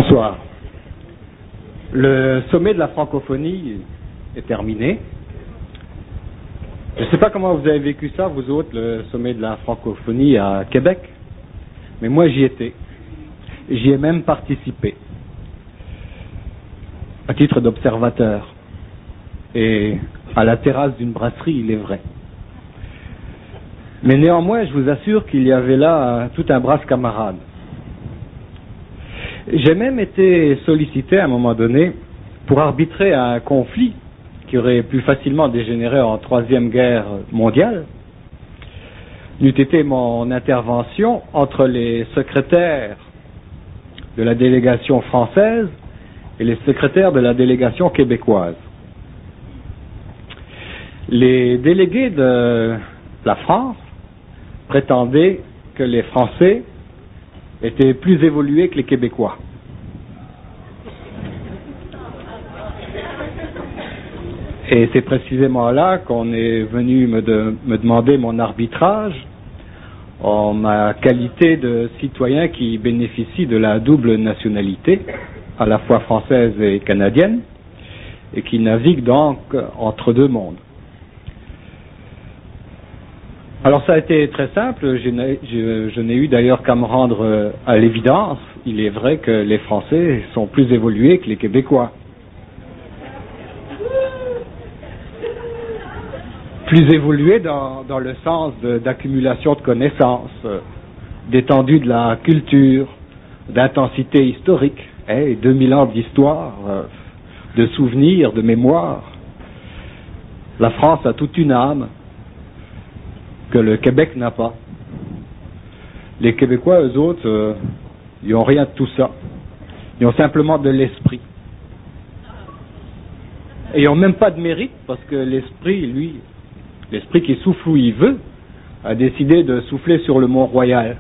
Bonsoir. Le sommet de la francophonie est terminé. Je ne sais pas comment vous avez vécu ça, vous autres, le sommet de la francophonie à Québec, mais moi j'y étais. J'y ai même participé, à titre d'observateur, et à la terrasse d'une brasserie, il est vrai. Mais néanmoins, je vous assure qu'il y avait là tout un brasse camarade. J'ai même été sollicité à un moment donné pour arbitrer un conflit qui aurait plus facilement dégénéré en Troisième Guerre mondiale. N'eût été mon intervention entre les secrétaires de la délégation française et les secrétaires de la délégation québécoise. Les délégués de la France prétendaient que les Français étaient plus évolués que les Québécois. Et c'est précisément là qu'on est venu me demander mon arbitrage en ma qualité de citoyen qui bénéficie de la double nationalité, à la fois française et canadienne, et qui navigue donc entre deux mondes. Alors ça a été très simple, je n'ai eu d'ailleurs qu'à me rendre à l'évidence. Il est vrai que les Français sont plus évolués que les Québécois. Plus évolués dans le sens d'accumulation de connaissances, d'étendue de la culture, d'intensité historique, 2000 ans d'histoire, de souvenirs, de mémoire. La France a toute une âme que le Québec n'a pas. Les Québécois, eux autres, ils n'ont rien de tout ça. Ils ont simplement de l'esprit. Et ils n'ont même pas de mérite, parce que l'esprit, lui, l'esprit qui souffle où il veut, a décidé de souffler sur le Mont-Royal.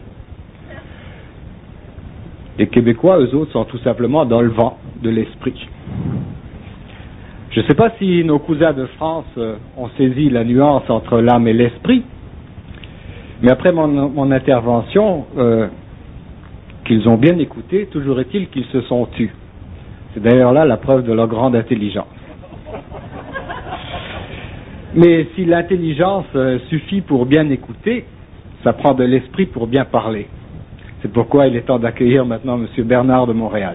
Les Québécois, eux autres, sont tout simplement dans le vent de l'esprit. Je ne sais pas si nos cousins de France ont saisi la nuance entre l'âme et l'esprit, mais après mon intervention, qu'ils ont bien écouté, toujours est-il qu'ils se sont tus. C'est d'ailleurs là la preuve de leur grande intelligence. Mais si l'intelligence suffit pour bien écouter, ça prend de l'esprit pour bien parler. C'est pourquoi il est temps d'accueillir maintenant M. Bernard de Montréal.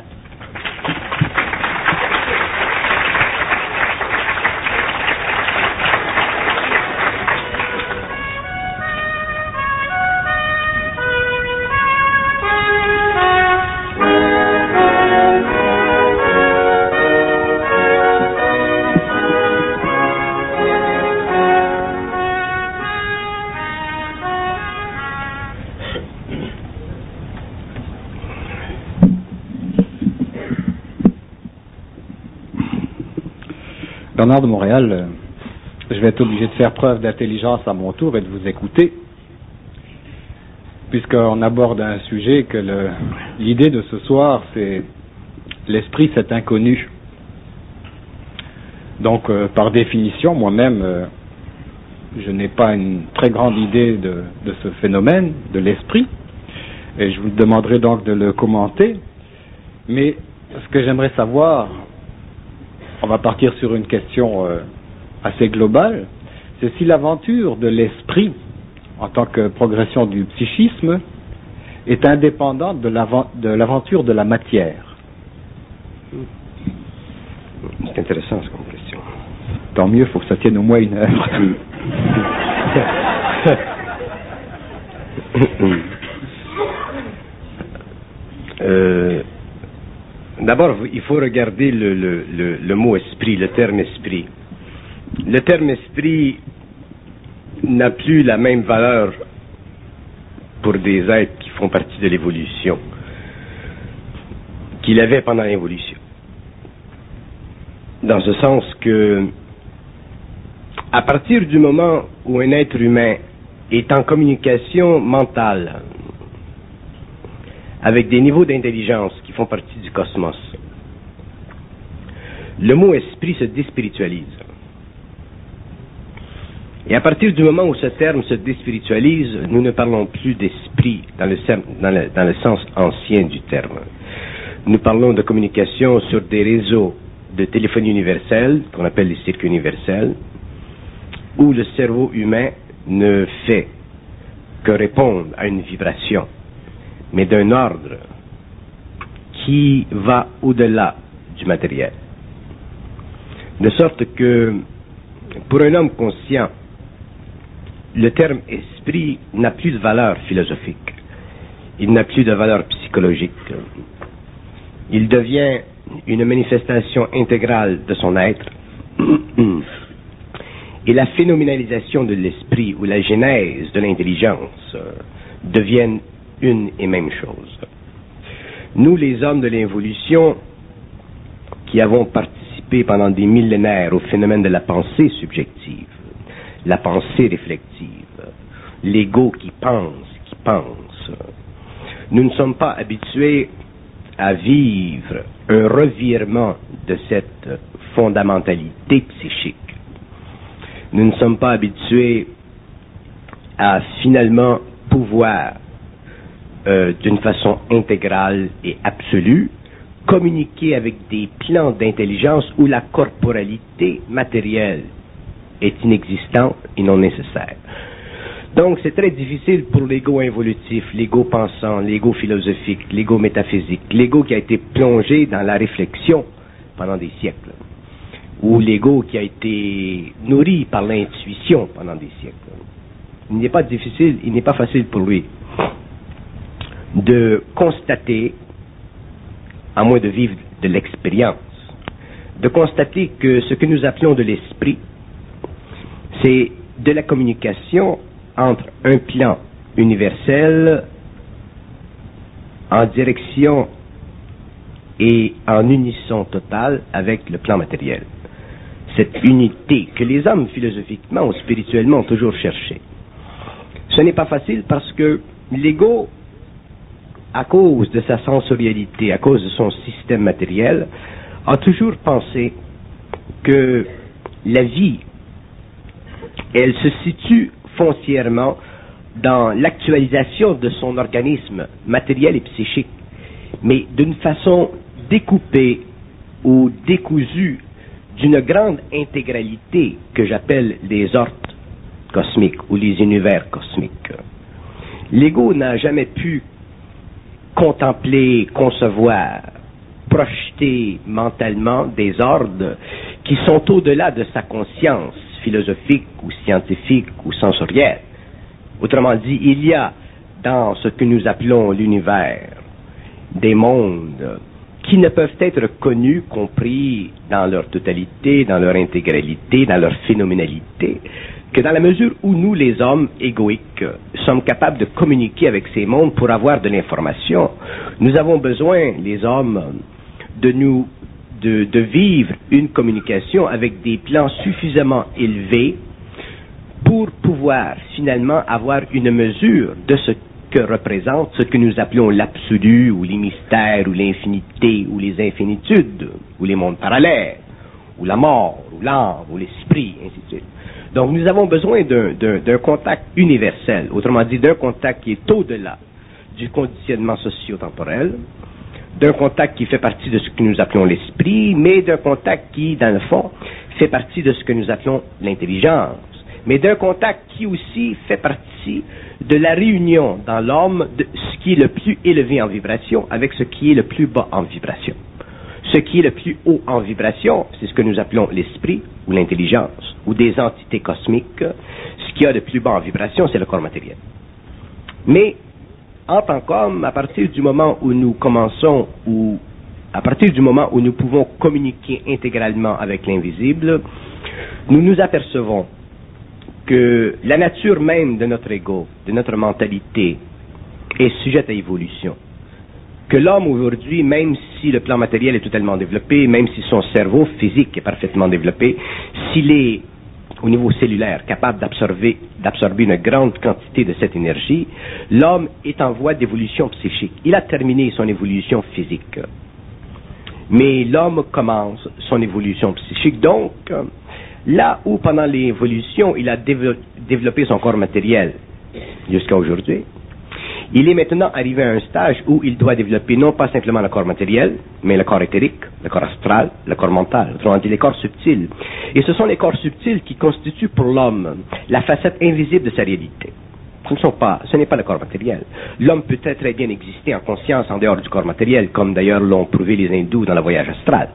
Bernard de Montréal, je vais être obligé de faire preuve d'intelligence à mon tour et de vous écouter, puisqu'on aborde un sujet que l'idée de ce soir, c'est l'esprit, c'est inconnu. Donc, par définition, moi-même, je n'ai pas une très grande idée de ce phénomène, de l'esprit, et je vous demanderai donc de le commenter. Mais ce que j'aimerais savoir, on va partir sur une question assez globale, c'est si l'aventure de l'esprit, en tant que progression du psychisme, est indépendante de l'aventure de la matière. C'est intéressant, ça, comme question. Tant mieux, il faut que ça tienne au moins 1 heure. D'abord, il faut regarder le mot esprit, le terme esprit. Le terme esprit n'a plus la même valeur pour des êtres qui font partie de l'évolution qu'il avait pendant l'évolution. Dans ce sens que, à partir du moment où un être humain est en communication mentale avec des niveaux d'intelligence qui font partie du cosmos, le mot esprit se déspiritualise. Et à partir du moment où ce terme se déspiritualise, nous ne parlons plus d'esprit dans le sens ancien du terme. nous parlons de communication sur des réseaux de téléphonie universelle, qu'on appelle les circuits universels, où le cerveau humain ne fait que répondre à une vibration, mais d'un ordre qui va au-delà du matériel. De sorte que, pour un homme conscient, le terme esprit n'a plus de valeur philosophique, il n'a plus de valeur psychologique. Il devient une manifestation intégrale de son être. Et la phénoménalisation de l'esprit ou la genèse de l'intelligence deviennent une et même chose. Nous, les hommes de l'évolution, qui avons participé pendant des millénaires au phénomène de la pensée subjective, la pensée réflexive, l'ego qui pense, nous ne sommes pas habitués à vivre un revirement de cette fondamentalité psychique. Nous ne sommes pas habitués à finalement pouvoir, d'une façon intégrale et absolue, communiquer avec des plans d'intelligence où la corporalité matérielle est inexistante et non nécessaire. Donc, c'est très difficile pour l'ego involutif, l'ego pensant, l'ego philosophique, l'ego métaphysique, l'ego qui a été plongé dans la réflexion pendant des siècles, ou l'ego qui a été nourri par l'intuition pendant des siècles. Il n'est pas facile pour lui de constater, à moins de vivre de l'expérience, de constater que ce que nous appelons de l'esprit, c'est de la communication entre un plan universel en direction et en unisson total avec le plan matériel. Cette unité que les hommes philosophiquement ou spirituellement ont toujours cherchée. Ce n'est pas facile parce que l'ego, à cause de sa sensorialité, à cause de son système matériel, a toujours pensé que la vie, elle se situe foncièrement dans l'actualisation de son organisme matériel et psychique, mais d'une façon découpée ou décousue d'une grande intégralité que j'appelle les ordres cosmiques ou les univers cosmiques. L'ego n'a jamais pu contempler, concevoir, projeter mentalement des ordres qui sont au-delà de sa conscience philosophique ou scientifique ou sensorielle. Autrement dit, il y a dans ce que nous appelons l'univers des mondes qui ne peuvent être connus, compris dans leur totalité, dans leur intégralité, dans leur phénoménalité, que dans la mesure où nous, les hommes égoïques, sommes capables de communiquer avec ces mondes pour avoir de l'information, nous avons besoin, les hommes, de vivre une communication avec des plans suffisamment élevés pour pouvoir finalement avoir une mesure de ce que représente ce que nous appelons l'absolu, ou les mystères, ou l'infinité, ou les infinitudes, ou les mondes parallèles, ou la mort, ou l'âme, ou l'esprit, ainsi de suite. Donc nous avons besoin d'un contact universel, autrement dit d'un contact qui est au-delà du conditionnement socio-temporel, d'un contact qui fait partie de ce que nous appelons l'esprit, mais d'un contact qui, dans le fond, fait partie de ce que nous appelons l'intelligence, mais d'un contact qui aussi fait partie de la réunion dans l'homme de ce qui est le plus élevé en vibration avec ce qui est le plus bas en vibration. Ce qui est le plus haut en vibration, c'est ce que nous appelons l'esprit ou l'intelligence ou des entités cosmiques. Ce qui a de plus bas en vibration, c'est le corps matériel. Mais en tant qu'homme, à partir du moment où nous commençons ou à partir du moment où nous pouvons communiquer intégralement avec l'invisible, nous nous apercevons que la nature même de notre ego, de notre mentalité, est sujette à évolution. Que l'homme aujourd'hui, même si le plan matériel est totalement développé, même si son cerveau physique est parfaitement développé, s'il est au niveau cellulaire capable d'absorber une grande quantité de cette énergie, l'homme est en voie d'évolution psychique. Il a terminé son évolution physique. Mais l'homme commence son évolution psychique. Donc, là où pendant l'évolution, il a développé son corps matériel jusqu'à aujourd'hui, Il est maintenant arrivé à un stage où il doit développer non pas simplement le corps matériel, mais le corps éthérique, le corps astral, le corps mental, autrement dit les corps subtils. Et ce sont les corps subtils qui constituent pour l'homme la facette invisible de sa réalité. Ce n'est pas le corps matériel. L'homme peut très bien exister en conscience en dehors du corps matériel, comme d'ailleurs l'ont prouvé les hindous dans le voyage astral.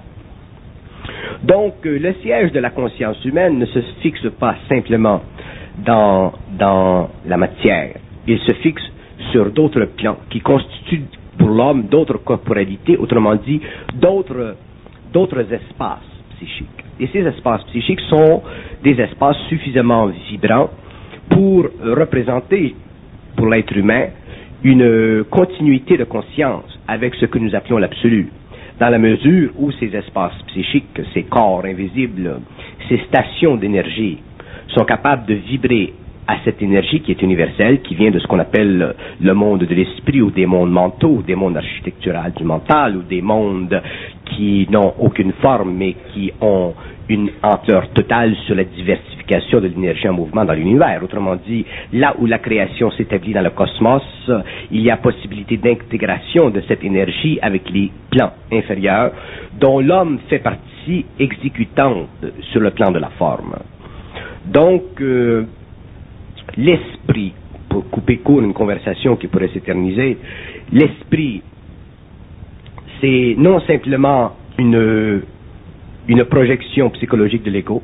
Donc, le siège de la conscience humaine ne se fixe pas simplement dans la matière. Il se fixe sur d'autres plans qui constituent pour l'homme d'autres corporalités, autrement dit, d'autres espaces psychiques. Et ces espaces psychiques sont des espaces suffisamment vibrants pour représenter, pour l'être humain, une continuité de conscience avec ce que nous appelons l'absolu, dans la mesure où ces espaces psychiques, ces corps invisibles, ces stations d'énergie sont capables de vibrer à cette énergie qui est universelle, qui vient de ce qu'on appelle le monde de l'esprit ou des mondes mentaux, des mondes architecturaux du mental ou des mondes qui n'ont aucune forme mais qui ont une ampleur totale sur la diversification de l'énergie en mouvement dans l'univers. Autrement dit, là où la création s'établit dans le cosmos, il y a possibilité d'intégration de cette énergie avec les plans inférieurs dont l'homme fait partie exécutante sur le plan de la forme. Donc, l'esprit, pour couper court une conversation qui pourrait s'éterniser, l'esprit, c'est non simplement une projection psychologique de l'ego,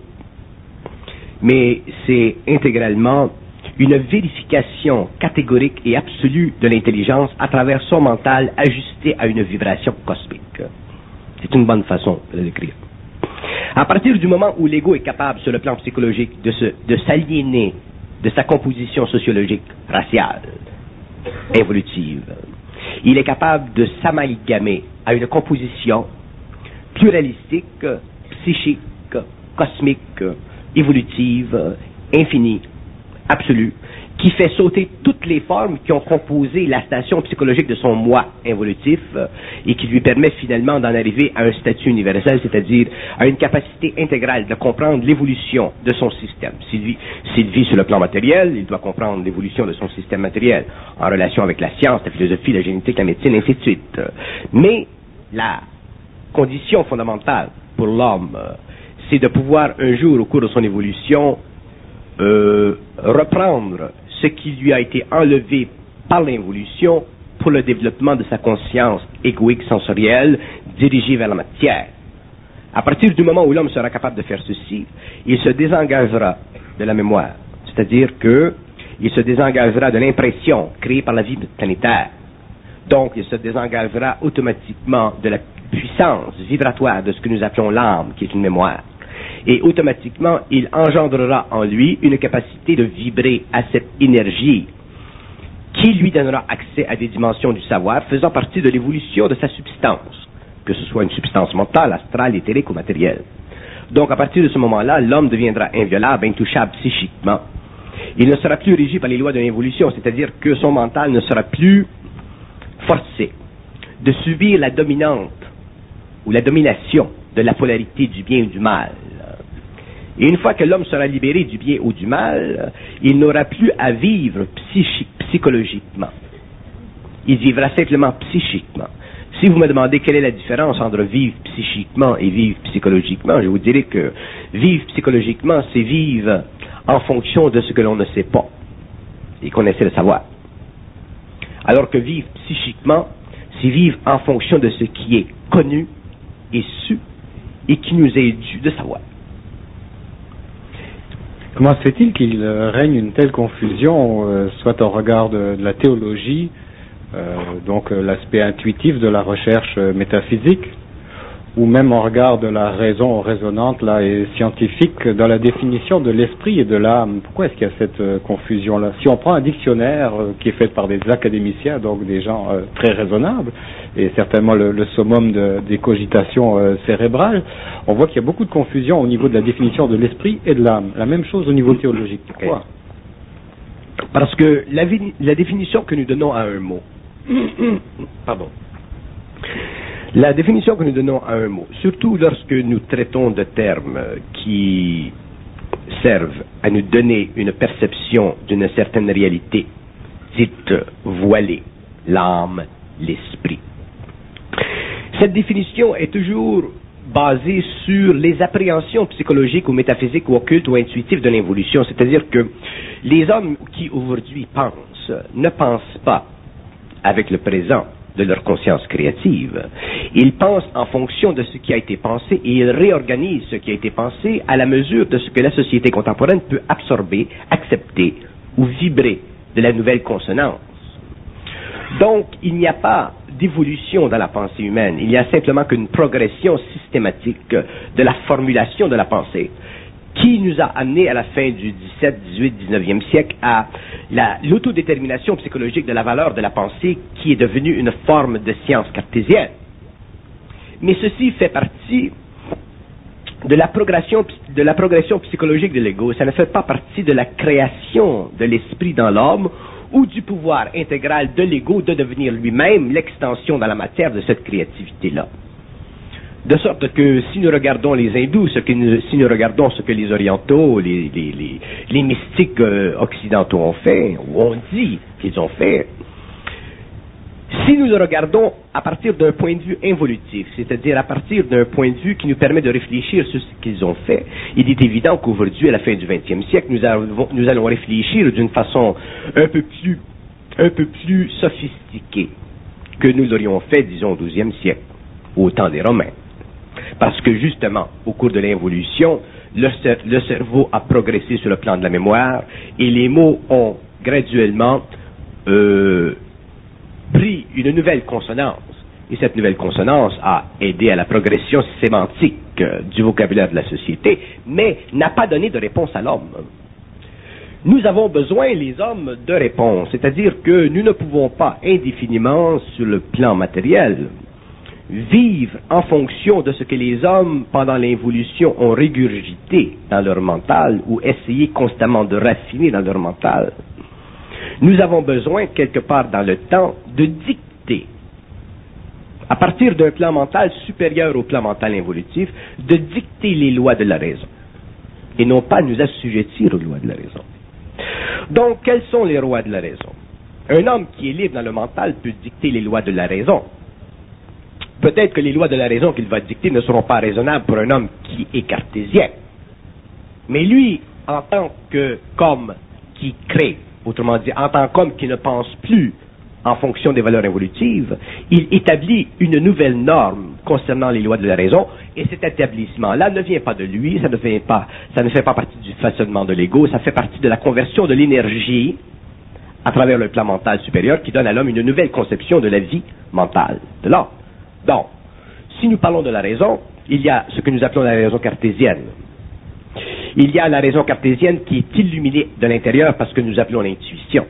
mais c'est intégralement une vérification catégorique et absolue de l'intelligence à travers son mental ajusté à une vibration cosmique. C'est une bonne façon de le décrire. À partir du moment où l'ego est capable, sur le plan psychologique, de s'aliéner de sa composition sociologique, raciale, évolutive, il est capable de s'amalgamer à une composition pluralistique, psychique, cosmique, évolutive, infinie, absolue, qui fait sauter toutes les formes qui ont composé la station psychologique de son moi évolutif et qui lui permet finalement d'en arriver à un statut universel, c'est-à-dire à une capacité intégrale de comprendre l'évolution de son système. S'il vit sur le plan matériel, il doit comprendre l'évolution de son système matériel en relation avec la science, la philosophie, la génétique, la médecine, et ainsi de suite. Mais la condition fondamentale pour l'homme, c'est de pouvoir un jour, au cours de son évolution, reprendre ce qui lui a été enlevé par l'évolution pour le développement de sa conscience égoïque sensorielle dirigée vers la matière. À partir du moment où l'homme sera capable de faire ceci, il se désengagera de la mémoire, c'est-à-dire qu'il se désengagera de l'impression créée par la vie planétaire. Donc, il se désengagera automatiquement de la puissance vibratoire de ce que nous appelons l'âme, qui est une mémoire. Et automatiquement, il engendrera en lui une capacité de vibrer à cette énergie qui lui donnera accès à des dimensions du savoir faisant partie de l'évolution de sa substance, que ce soit une substance mentale, astrale, éthérique ou matérielle. Donc, à partir de ce moment-là, l'homme deviendra inviolable, intouchable psychiquement. Il ne sera plus régi par les lois de l'évolution, c'est-à-dire que son mental ne sera plus forcé de subir la dominante ou la domination de la polarité du bien ou du mal. Et une fois que l'homme sera libéré du bien ou du mal, il n'aura plus à vivre psychologiquement. Il vivra simplement psychiquement. Si vous me demandez quelle est la différence entre vivre psychiquement et vivre psychologiquement, je vous dirai que vivre psychologiquement, c'est vivre en fonction de ce que l'on ne sait pas et qu'on essaie de savoir. Alors que vivre psychiquement, c'est vivre en fonction de ce qui est connu et su et qui nous est dû de savoir. Comment se fait-il qu'il règne une telle confusion, soit au regard de la théologie, donc l'aspect intuitif de la recherche métaphysique, ou même en regard de la raison résonante là, et scientifique dans la définition de l'esprit et de l'âme? Pourquoi est-ce qu'il y a cette confusion-là? Si on prend un dictionnaire qui est fait par des académiciens, donc des gens très raisonnables, et certainement le summum des cogitations cérébrales, on voit qu'il y a beaucoup de confusion au niveau de la définition de l'esprit et de l'âme. La même chose au niveau théologique. Pourquoi? Parce que la définition que nous donnons à un mot, pardon, la définition que nous donnons à un mot, surtout lorsque nous traitons de termes qui servent à nous donner une perception d'une certaine réalité dite voilée, l'âme, l'esprit. Cette définition est toujours basée sur les appréhensions psychologiques ou métaphysiques ou occultes ou intuitives de l'évolution, c'est-à-dire que les hommes qui aujourd'hui pensent ne pensent pas avec le présent de leur conscience créative. Ils pensent en fonction de ce qui a été pensé et ils réorganisent ce qui a été pensé à la mesure de ce que la société contemporaine peut absorber, accepter ou vibrer de la nouvelle consonance. Donc, il n'y a pas d'évolution dans la pensée humaine, il y a simplement qu'une progression systématique de la formulation de la pensée qui nous a amené à la fin du 17, 18, 19e siècle à l'autodétermination psychologique de la valeur de la pensée qui est devenue une forme de science cartésienne. Mais ceci fait partie de la progression psychologique de l'ego, ça ne fait pas partie de la création de l'esprit dans l'homme ou du pouvoir intégral de l'ego de devenir lui-même l'extension dans la matière de cette créativité-là. De sorte que si nous regardons les hindous, si nous regardons ce que les orientaux, les mystiques occidentaux ont fait, ou ont dit qu'ils ont fait, si nous le regardons à partir d'un point de vue involutif, c'est-à-dire à partir d'un point de vue qui nous permet de réfléchir sur ce qu'ils ont fait, il est évident qu'aujourd'hui, à la fin du XXe siècle, nous allons réfléchir d'une façon un peu plus sophistiquée que nous l'aurions fait, disons, au XIIe siècle, au temps des Romains. Parce que justement, au cours de l'évolution, le cerveau a progressé sur le plan de la mémoire et les mots ont graduellement pris une nouvelle consonance. Et cette nouvelle consonance a aidé à la progression sémantique du vocabulaire de la société, mais n'a pas donné de réponse à l'homme. Nous avons besoin, les hommes, de réponses, c'est-à-dire que nous ne pouvons pas indéfiniment, sur le plan matériel, vivre en fonction de ce que les hommes, pendant l'évolution, ont régurgité dans leur mental ou essayé constamment de raffiner dans leur mental. Nous avons besoin, quelque part dans le temps, de dicter, à partir d'un plan mental supérieur au plan mental involutif, de dicter les lois de la raison, et non pas nous assujettir aux lois de la raison. Donc, quelles sont les lois de la raison? Un homme qui est libre dans le mental peut dicter les lois de la raison. Peut-être que les lois de la raison qu'il va dicter ne seront pas raisonnables pour un homme qui est cartésien. Mais lui, en tant qu'homme qui crée, autrement dit, en tant qu'homme qui ne pense plus en fonction des valeurs évolutives, il établit une nouvelle norme concernant les lois de la raison, et cet établissement-là ne vient pas de lui, ça ne fait pas partie du façonnement de l'ego, ça fait partie de la conversion de l'énergie à travers le plan mental supérieur qui donne à l'homme une nouvelle conception de la vie mentale de l'homme. Donc, si nous parlons de la raison, il y a ce que nous appelons la raison cartésienne. Il y a la raison cartésienne qui est illuminée de l'intérieur parce que nous appelons l'intuition.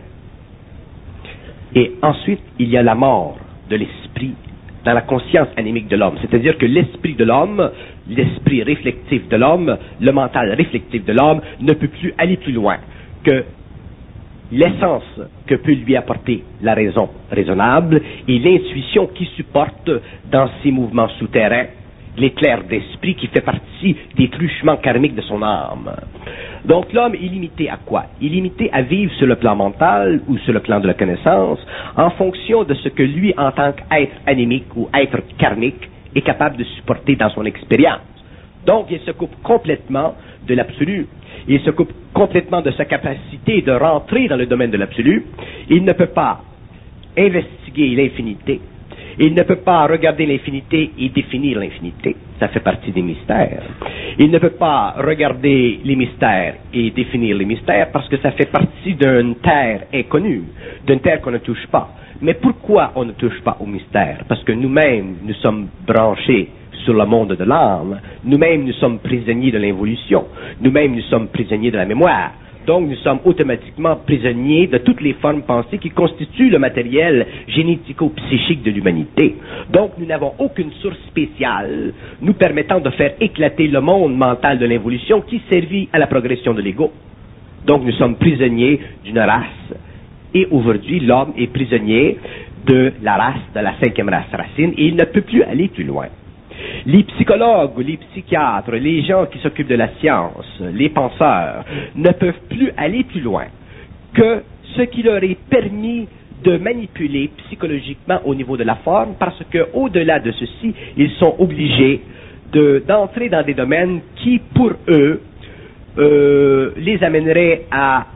Et ensuite, il y a la mort de l'esprit dans la conscience anémique de l'homme. C'est-à-dire que l'esprit de l'homme, l'esprit réflectif de l'homme, le mental réflectif de l'homme ne peut plus aller plus loin que l'essence que peut lui apporter la raison raisonnable et l'intuition qui supporte dans ses mouvements souterrains l'éclair d'esprit qui fait partie des truchements karmiques de son âme. Donc l'homme est limité à quoi? Il est limité à vivre sur le plan mental ou sur le plan de la connaissance en fonction de ce que lui, en tant qu'être anémique ou être karmique, est capable de supporter dans son expérience. Donc il se coupe complètement de l'absolu. Il se coupe complètement de sa capacité de rentrer dans le domaine de l'absolu. Il ne peut pas investiguer l'infinité. Il ne peut pas regarder l'infinité et définir l'infinité. Ça fait partie des mystères. Il ne peut pas regarder les mystères et définir les mystères parce que ça fait partie d'une terre inconnue, d'une terre qu'on ne touche pas. Mais pourquoi on ne touche pas aux mystères? Parce que nous-mêmes, nous sommes branchés sur le monde de l'âme. Nous-mêmes, nous sommes prisonniers de l'involution. Nous-mêmes, nous sommes prisonniers de la mémoire. Donc, nous sommes automatiquement prisonniers de toutes les formes pensées qui constituent le matériel génético-psychique de l'humanité. Donc, nous n'avons aucune source spéciale nous permettant de faire éclater le monde mental de l'involution qui servit à la progression de l'ego. Donc, nous sommes prisonniers d'une race. Et aujourd'hui, l'homme est prisonnier de la race, de la 5e race racine, et il ne peut plus aller plus loin. Les psychologues, les psychiatres, les gens qui s'occupent de la science, les penseurs, ne peuvent plus aller plus loin que ce qui leur est permis de manipuler psychologiquement au niveau de la forme, parce que au-delà de ceci, ils sont obligés d'entrer dans des domaines qui, pour eux, les amèneraient à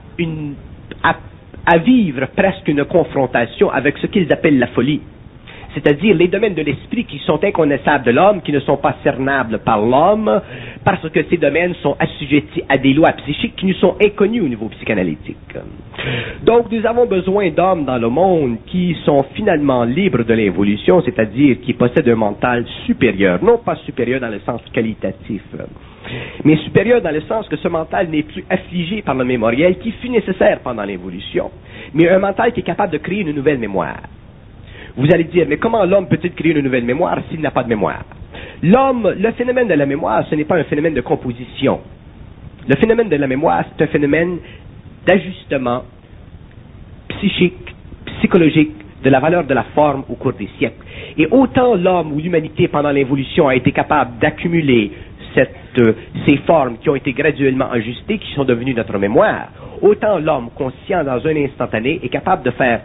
vivre presque une confrontation avec ce qu'ils appellent la folie. C'est-à-dire les domaines de l'esprit qui sont inconnaissables de l'homme, qui ne sont pas cernables par l'homme, parce que ces domaines sont assujettis à des lois psychiques qui nous sont inconnues au niveau psychanalytique. Donc nous avons besoin d'hommes dans le monde qui sont finalement libres de l'évolution, c'est-à-dire qui possèdent un mental supérieur, non pas supérieur dans le sens qualitatif, mais supérieur dans le sens que ce mental n'est plus affligé par le mémoriel qui fut nécessaire pendant l'évolution, mais un mental qui est capable de créer une nouvelle mémoire. Vous allez dire, mais comment l'homme peut-il créer une nouvelle mémoire s'il n'a pas de mémoire? L'homme, le phénomène de la mémoire, ce n'est pas un phénomène de composition. Le phénomène de la mémoire, c'est un phénomène d'ajustement psychique, psychologique, de la valeur de la forme au cours des siècles. Et autant l'homme ou l'humanité pendant l'évolution a été capable d'accumuler ces formes qui ont été graduellement ajustées, qui sont devenues notre mémoire, autant l'homme conscient dans un instantané est capable de faire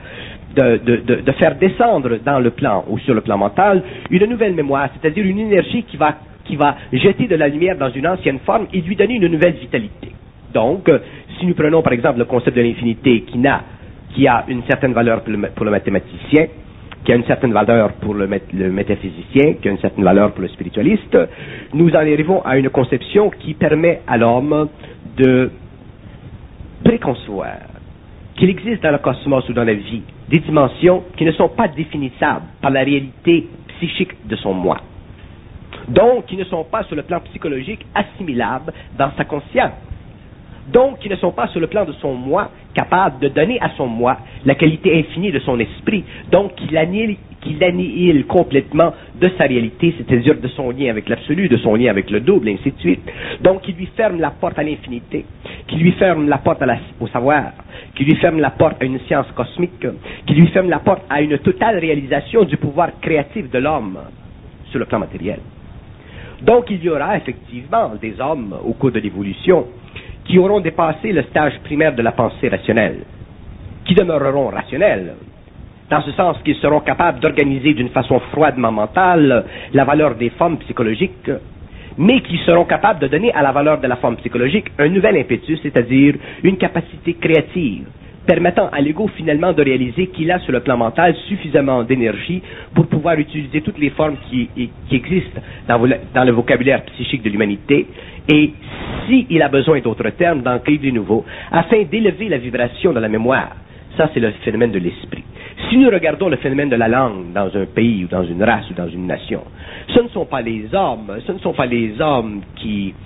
descendre dans le plan ou sur le plan mental une nouvelle mémoire, c'est-à-dire une énergie qui va jeter de la lumière dans une ancienne forme et lui donner une nouvelle vitalité. Donc, si nous prenons par exemple le concept de l'infinité qui a une certaine valeur pour le mathématicien, qui a une certaine valeur pour le métaphysicien, qui a une certaine valeur pour le spiritualiste, nous en arrivons à une conception qui permet à l'homme de préconcevoir qu'il existe dans le cosmos ou dans la vie des dimensions qui ne sont pas définissables par la réalité psychique de son moi. Donc, qui ne sont pas sur le plan psychologique assimilables dans sa conscience. Donc, qui ne sont pas sur le plan de son moi capable de donner à son moi la qualité infinie de son esprit. Donc, qui l'annihile complètement de sa réalité, c'est-à-dire de son lien avec l'absolu, de son lien avec le double, et ainsi de suite. Donc, qui lui ferme la porte à l'infinité, qui lui ferme la porte au savoir, qui lui ferme la porte à une science cosmique, qui lui ferme la porte à une totale réalisation du pouvoir créatif de l'homme sur le plan matériel. Donc, il y aura effectivement des hommes au cours de l'évolution qui auront dépassé le stage primaire de la pensée rationnelle, qui demeureront rationnels, dans ce sens qu'ils seront capables d'organiser d'une façon froidement mentale la valeur des formes psychologiques, mais qui seront capables de donner à la valeur de la forme psychologique un nouvel impétus, c'est-à-dire une capacité créative, permettant à l'ego finalement de réaliser qu'il a sur le plan mental suffisamment d'énergie pour pouvoir utiliser toutes les formes qui existent dans le vocabulaire psychique de l'humanité, et s'il a besoin d'autres termes, d'en créer de nouveaux, afin d'élever la vibration de la mémoire. Ça, c'est le phénomène de l'esprit. Si nous regardons le phénomène de la langue dans un pays ou dans une race ou dans une nation, ce ne sont pas les hommes qui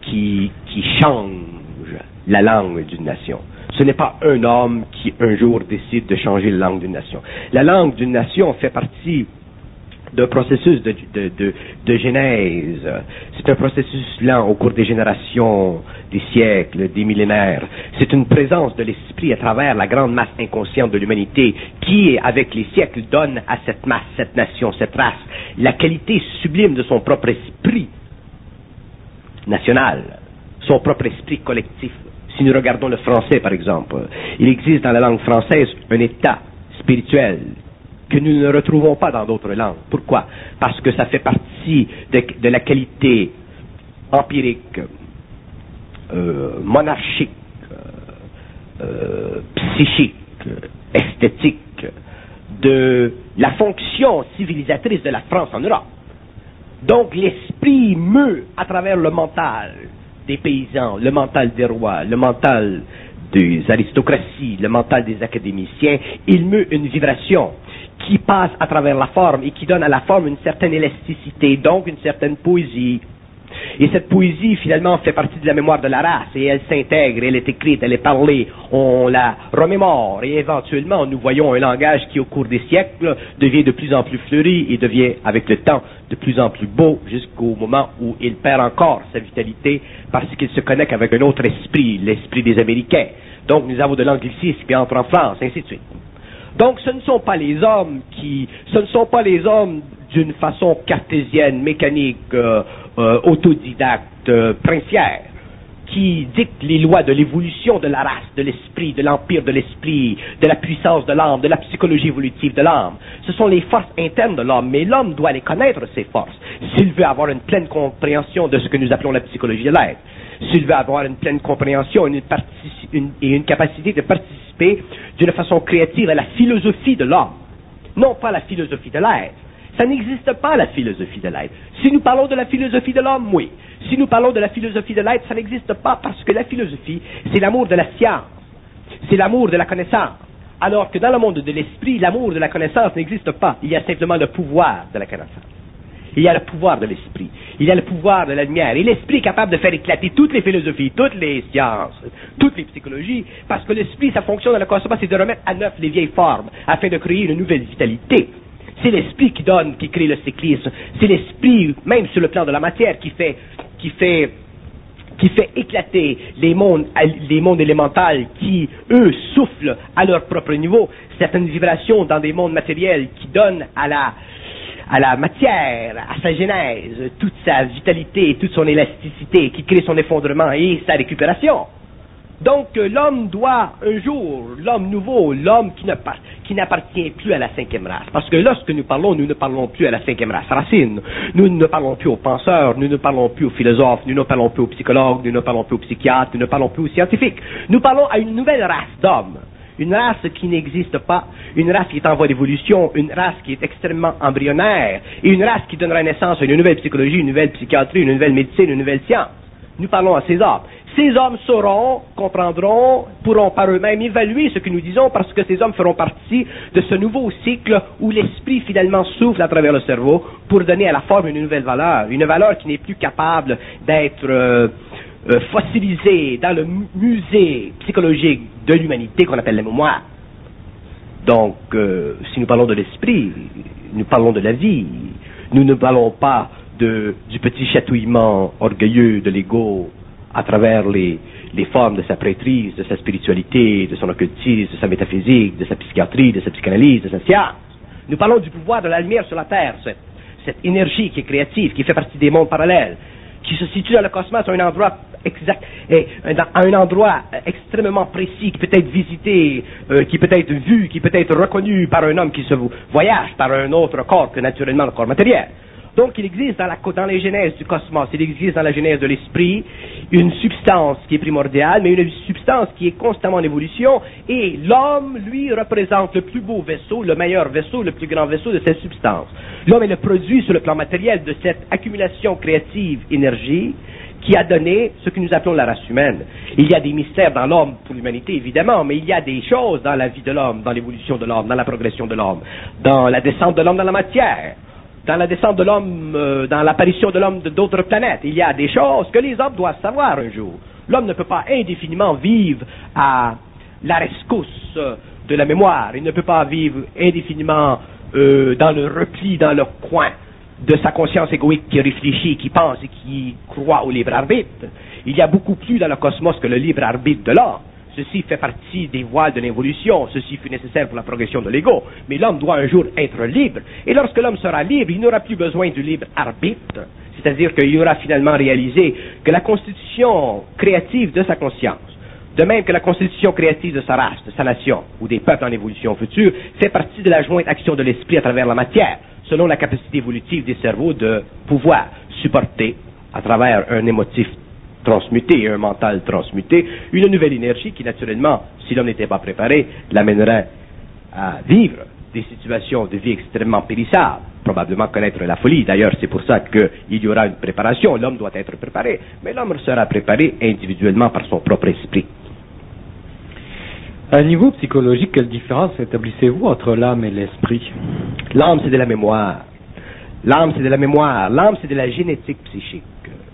changent la langue d'une nation. Ce n'est pas un homme qui un jour décide de changer la langue d'une nation. La langue d'une nation fait partie d'un processus de genèse. C'est un processus lent au cours des générations, des siècles, des millénaires. C'est une présence de l'esprit à travers la grande masse inconsciente de l'humanité qui, avec les siècles, donne à cette masse, cette nation, cette race, la qualité sublime de son propre esprit national, son propre esprit collectif. Si nous regardons le français, par exemple, il existe dans la langue française un état spirituel que nous ne retrouvons pas dans d'autres langues. Pourquoi? Parce que ça fait partie de la qualité empirique, monarchique, psychique, esthétique, de la fonction civilisatrice de la France en Europe. Donc l'esprit meut à travers le mental des paysans, le mental des rois, le mental des aristocraties, le mental des académiciens. Il meut une vibration qui passe à travers la forme et qui donne à la forme une certaine élasticité, donc une certaine poésie. Et cette poésie, finalement, fait partie de la mémoire de la race, et elle s'intègre, elle est écrite, elle est parlée, on la remémore, et éventuellement, nous voyons un langage qui, au cours des siècles, devient de plus en plus fleuri, et devient, avec le temps, de plus en plus beau, jusqu'au moment où il perd encore sa vitalité, parce qu'il se connecte avec un autre esprit, l'esprit des Américains. Donc, nous avons de l'anglicisme qui entre en France, ainsi de suite. Donc, ce ne sont pas les hommes d'une façon cartésienne, mécanique, autodidacte, princière, qui dictent les lois de l'évolution de la race, de l'esprit, de l'empire de l'esprit, de la puissance de l'âme, de la psychologie évolutive de l'âme. Ce sont les forces internes de l'homme, mais l'homme doit les connaître, ces forces, s'il veut avoir une pleine compréhension de ce que nous appelons la psychologie de l'être, s'il veut avoir une pleine compréhension et une capacité de participer d'une façon créative à la philosophie de l'homme, non pas la philosophie de l'être. Ça n'existe pas, la philosophie de l'être. Si nous parlons de la philosophie de l'homme, oui. Si nous parlons de la philosophie de l'être, ça n'existe pas parce que la philosophie, c'est l'amour de la science. C'est l'amour de la connaissance. Alors que dans le monde de l'esprit, l'amour de la connaissance n'existe pas. Il y a simplement le pouvoir de la connaissance. Il y a le pouvoir de l'esprit. Il y a le pouvoir de la lumière. Et l'esprit est capable de faire éclater toutes les philosophies, toutes les sciences, toutes les psychologies, parce que l'esprit, sa fonction dans le cosmos, c'est de remettre à neuf les vieilles formes afin de créer une nouvelle vitalité. C'est l'esprit qui donne, qui crée le cyclisme. C'est l'esprit, même sur le plan de la matière, qui fait éclater les mondes élémentaux qui, eux, soufflent à leur propre niveau certaines vibrations dans des mondes matériels qui donnent à la matière, à sa genèse, toute sa vitalité, toute son élasticité, qui crée son effondrement et sa récupération. Donc, l'homme doit un jour, l'homme nouveau, l'homme qui n'appartient plus à la cinquième race. Parce que lorsque nous ne parlons plus à la cinquième race racine. Nous ne parlons plus aux penseurs, nous ne parlons plus aux philosophes, nous ne parlons plus aux psychologues, nous ne parlons plus aux psychiatres, nous ne parlons plus aux scientifiques. Nous parlons à une nouvelle race d'hommes. Une race qui n'existe pas, une race qui est en voie d'évolution, une race qui est extrêmement embryonnaire, et une race qui donnera naissance à une nouvelle psychologie, une nouvelle psychiatrie, une nouvelle médecine, une nouvelle science. Nous parlons à ces hommes. Ces hommes sauront, comprendront, pourront par eux-mêmes évaluer ce que nous disons parce que ces hommes feront partie de ce nouveau cycle où l'esprit finalement souffle à travers le cerveau pour donner à la forme une nouvelle valeur. Une valeur qui n'est plus capable d'être fossilisée dans le musée psychologique de l'humanité qu'on appelle la mémoire. Donc, si nous parlons de l'esprit, nous parlons de la vie. Nous ne parlons pas du petit chatouillement orgueilleux de l'ego à travers les formes de sa prêtrise, de sa spiritualité, de son occultisme, de sa métaphysique, de sa psychiatrie, de sa psychanalyse, de sa science. Nous parlons du pouvoir de la lumière sur la Terre, cette énergie qui est créative, qui fait partie des mondes parallèles, qui se situe dans le cosmos à un endroit exact, à un endroit extrêmement précis, qui peut être visité, qui peut être vu, qui peut être reconnu par un homme qui se voyage par un autre corps que naturellement le corps matériel. Donc, il existe dans les genèses du cosmos, il existe dans la genèse de l'esprit une substance qui est primordiale, mais une substance qui est constamment en évolution, et l'homme, lui, représente le plus beau vaisseau, le meilleur vaisseau, le plus grand vaisseau de cette substance. L'homme est le produit sur le plan matériel de cette accumulation créative énergie qui a donné ce que nous appelons la race humaine. Il y a des mystères dans l'homme pour l'humanité, évidemment, mais il y a des choses dans la vie de l'homme, dans l'évolution de l'homme, dans la progression de l'homme, dans la descente de l'homme dans la matière, dans la descente de l'homme, dans l'apparition de l'homme d'autres planètes. Il y a des choses que les hommes doivent savoir un jour. L'homme ne peut pas indéfiniment vivre à la rescousse de la mémoire. Il ne peut pas vivre indéfiniment dans le repli, dans le coin de sa conscience égoïque qui réfléchit, qui pense et qui croit au libre arbitre. Il y a beaucoup plus dans le cosmos que le libre arbitre de l'homme. Ceci fait partie des voiles de l'évolution, ceci fut nécessaire pour la progression de l'ego, mais l'homme doit un jour être libre, et lorsque l'homme sera libre, il n'aura plus besoin du libre arbitre, c'est-à-dire qu'il aura finalement réalisé que la constitution créative de sa conscience, de même que la constitution créative de sa race, de sa nation, ou des peuples en évolution future, fait partie de la jointe action de l'esprit à travers la matière, selon la capacité évolutive des cerveaux de pouvoir supporter, à travers un émotif transmuté et un mental transmuté, une nouvelle énergie qui, naturellement, si l'homme n'était pas préparé, l'amènerait à vivre des situations de vie extrêmement périssables, probablement connaître la folie. D'ailleurs, c'est pour ça qu'il y aura une préparation. L'homme doit être préparé, mais l'homme sera préparé individuellement par son propre esprit. À un niveau psychologique, quelle différence établissez-vous entre l'âme et l'esprit? L'âme, c'est de la mémoire. L'âme, c'est de la mémoire. L'âme, c'est de la génétique psychique.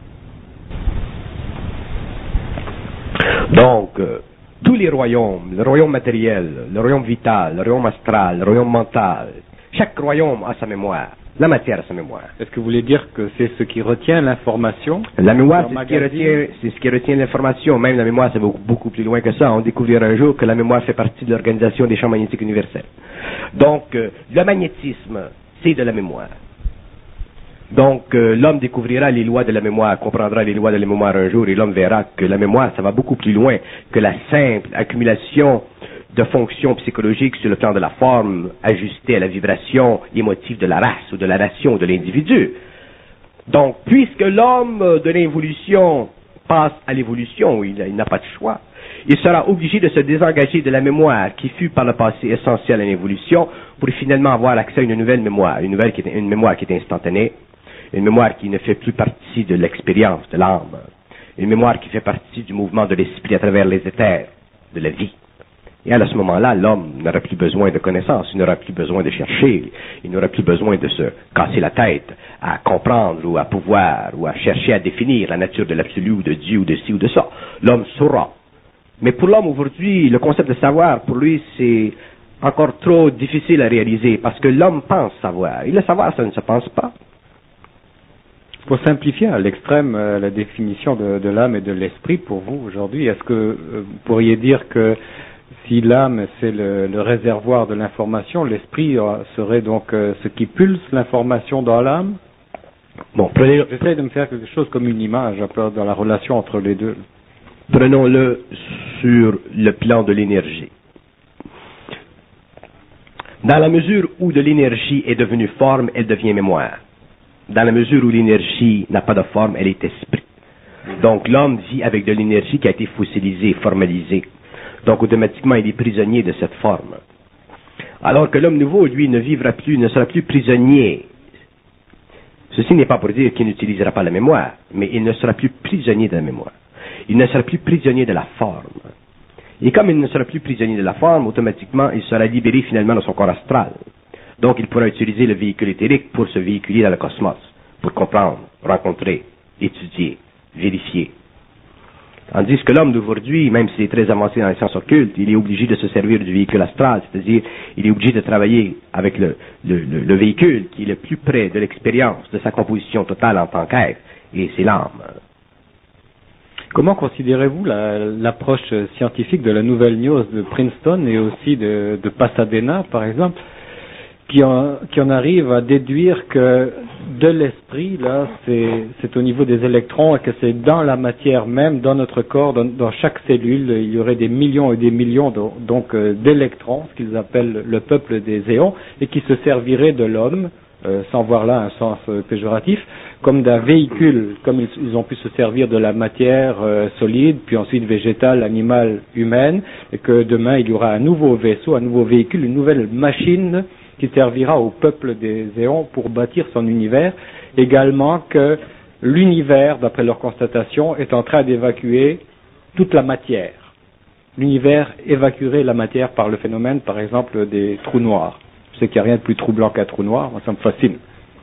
Donc, tous les royaumes, le royaume matériel, le royaume vital, le royaume astral, le royaume mental, chaque royaume a sa mémoire. La matière a sa mémoire. Est-ce que vous voulez dire que c'est ce qui retient l'information? La mémoire, c'est ce qui retient l'information. Même la mémoire, c'est beaucoup plus loin que ça. On découvrira un jour que la mémoire fait partie de l'organisation des champs magnétiques universels. Donc, le magnétisme, c'est de la mémoire. Donc, l'homme découvrira les lois de la mémoire, comprendra les lois de la mémoire un jour, et l'homme verra que la mémoire, ça va beaucoup plus loin que la simple accumulation de fonctions psychologiques sur le plan de la forme, ajustées à la vibration émotive de la race ou de la nation ou de l'individu. Donc, puisque l'homme de l'involution passe à l'évolution, il n'a pas de choix, il sera obligé de se désengager de la mémoire qui fut par le passé essentielle à l'évolution pour finalement avoir accès à une nouvelle mémoire, une mémoire qui est instantanée, une mémoire qui ne fait plus partie de l'expérience de l'âme, une mémoire qui fait partie du mouvement de l'esprit à travers les éthers de la vie. Et à ce moment-là, l'homme n'aura plus besoin de connaissances, il n'aura plus besoin de chercher, il n'aura plus besoin de se casser la tête à comprendre ou à pouvoir ou à chercher à définir la nature de l'absolu ou de Dieu ou de ci ou de ça. L'homme saura. Mais pour l'homme aujourd'hui, le concept de savoir, pour lui, c'est encore trop difficile à réaliser parce que l'homme pense savoir. Et le savoir, ça ne se pense pas. Pour simplifier à l'extrême la définition de l'âme et de l'esprit pour vous aujourd'hui, est-ce que vous pourriez dire que si l'âme c'est le réservoir de l'information, l'esprit serait donc ce qui pulse l'information dans l'âme? Bon, j'essaie de me faire quelque chose comme une image un peu dans la relation entre les deux. Prenons-le sur le plan de l'énergie. Dans la mesure où de l'énergie est devenue forme, elle devient mémoire. Dans la mesure où l'énergie n'a pas de forme, elle est esprit. Donc l'homme vit avec de l'énergie qui a été fossilisée, formalisée. Donc automatiquement, il est prisonnier de cette forme. Alors que l'homme nouveau, lui, ne sera plus prisonnier. Ceci n'est pas pour dire qu'il n'utilisera pas la mémoire, mais il ne sera plus prisonnier de la mémoire. Il ne sera plus prisonnier de la forme. Et comme il ne sera plus prisonnier de la forme, automatiquement, il sera libéré finalement de son corps astral. Donc il pourra utiliser le véhicule éthérique pour se véhiculer dans le cosmos, pour comprendre, rencontrer, étudier, vérifier. Tandis que l'homme d'aujourd'hui, même s'il est très avancé dans les sciences occultes, il est obligé de se servir du véhicule astral, c'est-à-dire il est obligé de travailler avec le véhicule qui est le plus près de l'expérience de sa composition totale en tant qu'être, et c'est l'âme. Comment considérez-vous l'approche scientifique de la nouvelle news de Princeton et aussi de Pasadena, par exemple, qui en arrive à déduire que de l'esprit, là, c'est au niveau des électrons et que c'est dans la matière même, dans notre corps, dans chaque cellule, il y aurait des millions et des millions donc d'électrons, ce qu'ils appellent le peuple des éons, et qui se serviraient de l'homme, sans voir là un sens péjoratif, comme d'un véhicule, comme ils ont pu se servir de la matière solide, puis ensuite végétale, animale, humaine, et que demain il y aura un nouveau vaisseau, un nouveau véhicule, une nouvelle machine qui servira au peuple des éons pour bâtir son univers. Également que l'univers, d'après leur constatation, est en train d'évacuer toute la matière. L'univers évacuerait la matière par le phénomène, par exemple, des trous noirs. Je sais qu'il n'y a rien de plus troublant qu'un trou noir, moi ça me fascine.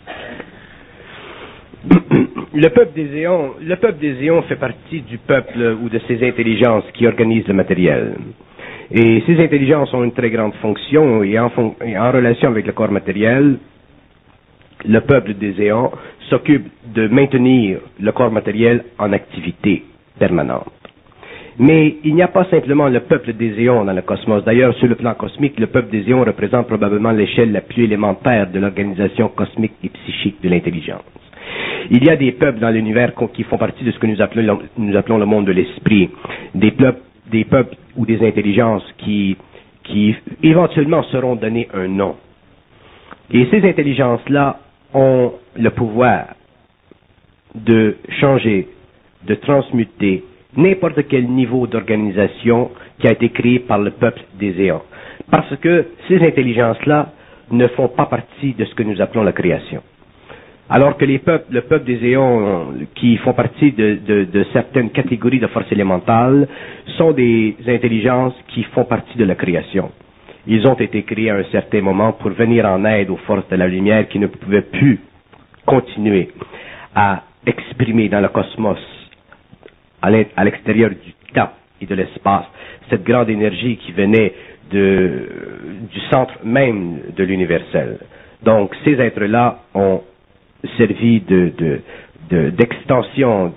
Le peuple des éons fait partie du peuple ou de ces intelligences qui organisent le matériel. Et ces intelligences ont une très grande fonction et en relation avec le corps matériel, le peuple des éons s'occupe de maintenir le corps matériel en activité permanente. Mais il n'y a pas simplement le peuple des éons dans le cosmos. D'ailleurs, sur le plan cosmique, le peuple des éons représente probablement l'échelle la plus élémentaire de l'organisation cosmique et psychique de l'intelligence. Il y a des peuples dans l'univers qui font partie de ce que nous appelons le monde de l'esprit, des peuples ou des intelligences qui éventuellement seront donnés un nom. Et ces intelligences-là ont le pouvoir de changer, de transmuter n'importe quel niveau d'organisation qui a été créé par le peuple des éons. Parce que ces intelligences-là ne font pas partie de ce que nous appelons la création. Alors que le peuple des éons qui font partie de certaines catégories de forces élémentales sont des intelligences qui font partie de la création. Ils ont été créés à un certain moment pour venir en aide aux forces de la lumière qui ne pouvaient plus continuer à exprimer dans le cosmos, à l'extérieur du temps et de l'espace, cette grande énergie qui venait du centre même de l'universel. Donc ces êtres-là ont servi d'extension,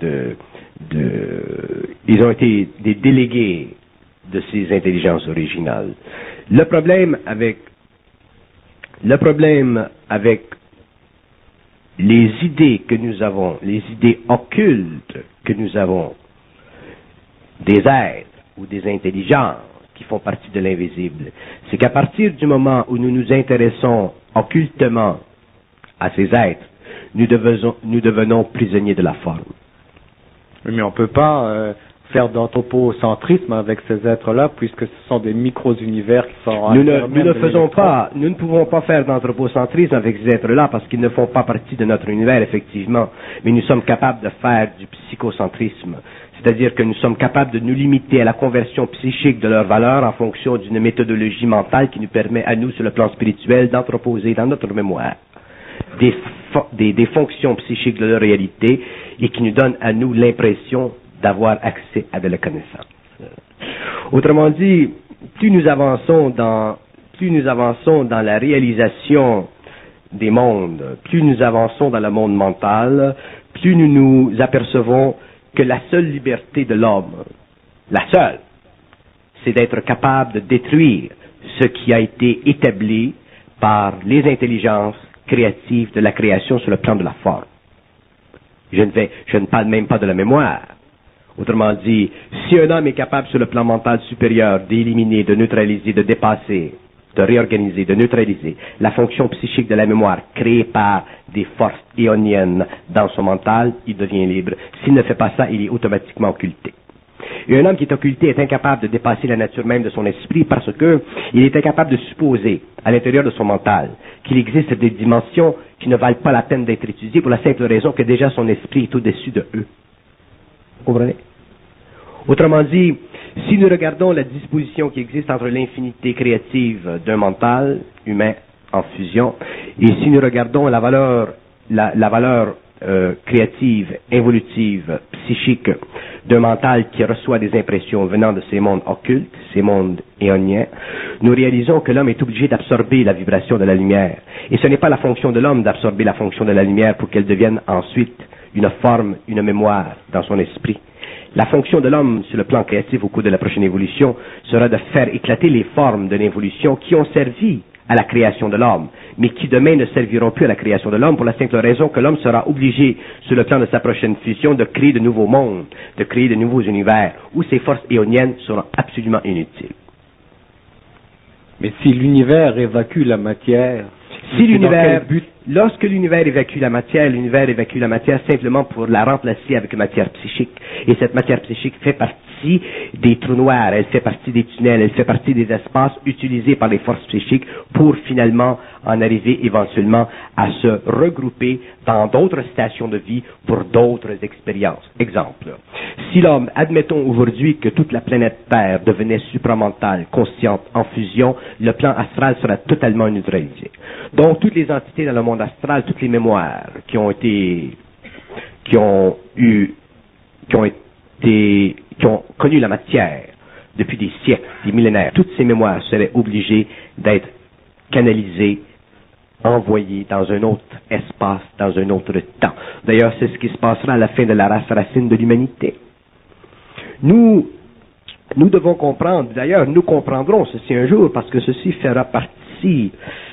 ils ont été des délégués de ces intelligences originales. Le problème avec les idées que nous avons, les idées occultes que nous avons, des êtres ou des intelligences qui font partie de l'invisible, c'est qu'à partir du moment où nous nous intéressons occultement à ces êtres, nous devenons prisonniers de la forme. Oui, mais on ne peut pas faire d'anthropocentrisme avec ces êtres-là, puisque ce sont des micro-univers qui sont... Nous ne pouvons pas faire d'anthropocentrisme avec ces êtres-là parce qu'ils ne font pas partie de notre univers, effectivement. Mais nous sommes capables de faire du psychocentrisme. C'est-à-dire que nous sommes capables de nous limiter à la conversion psychique de leurs valeurs en fonction d'une méthodologie mentale qui nous permet à nous, sur le plan spirituel, d'entreposer dans notre mémoire des fonctions psychiques de leur réalité et qui nous donnent à nous l'impression d'avoir accès à de la connaissance. Autrement dit, plus nous avançons dans la réalisation des mondes, plus nous avançons dans le monde mental, plus nous nous apercevons que la seule liberté de l'homme, la seule, c'est d'être capable de détruire ce qui a été établi par les intelligences créatives de la création sur le plan de la forme. Je ne parle même pas de la mémoire. Autrement dit, si un homme est capable sur le plan mental supérieur d'éliminer, de neutraliser, de dépasser, de réorganiser, de neutraliser la fonction psychique de la mémoire créée par des forces éoniennes dans son mental, il devient libre. S'il ne fait pas ça, il est automatiquement occulté. Et un homme qui est occulté est incapable de dépasser la nature même de son esprit parce que il est incapable de supposer, à l'intérieur de son mental, qu'il existe des dimensions qui ne valent pas la peine d'être étudiées pour la simple raison que déjà son esprit est au-dessus de eux. Vous comprenez? Autrement dit, si nous regardons la disposition qui existe entre l'infinité créative d'un mental humain en fusion, et si nous regardons la valeur créative, évolutive, psychique d'un mental qui reçoit des impressions venant de ces mondes occultes, ces mondes éoniens, nous réalisons que l'homme est obligé d'absorber la vibration de la lumière. Et ce n'est pas la fonction de l'homme d'absorber la fonction de la lumière pour qu'elle devienne ensuite une forme, une mémoire dans son esprit. La fonction de l'homme sur le plan créatif au cours de la prochaine évolution sera de faire éclater les formes de l'évolution qui ont servi à la création de l'homme, mais qui demain ne serviront plus à la création de l'homme pour la simple raison que l'homme sera obligé, sur le plan de sa prochaine fusion, de créer de nouveaux mondes, de créer de nouveaux univers, où ces forces éoniennes seront absolument inutiles. Mais si l'univers évacue la matière... Lorsque l'univers évacue la matière simplement pour la remplacer avec une matière psychique. Et cette matière psychique fait partie des trous noirs, elle fait partie des tunnels, elle fait partie des espaces utilisés par les forces psychiques pour finalement en arriver éventuellement à se regrouper dans d'autres stations de vie pour d'autres expériences. Exemple, si l'homme, admettons aujourd'hui que toute la planète Terre devenait supramentale, consciente, en fusion, le plan astral sera totalement neutralisé. Donc, toutes les entités dans le monde astral, toutes les mémoires qui ont connu la matière depuis des siècles, des millénaires, toutes ces mémoires seraient obligées d'être canalisées, envoyées dans un autre espace, dans un autre temps. D'ailleurs, c'est ce qui se passera à la fin de la race racine de l'humanité. Nous devons comprendre, d'ailleurs, nous comprendrons ceci un jour, parce que ceci fera partie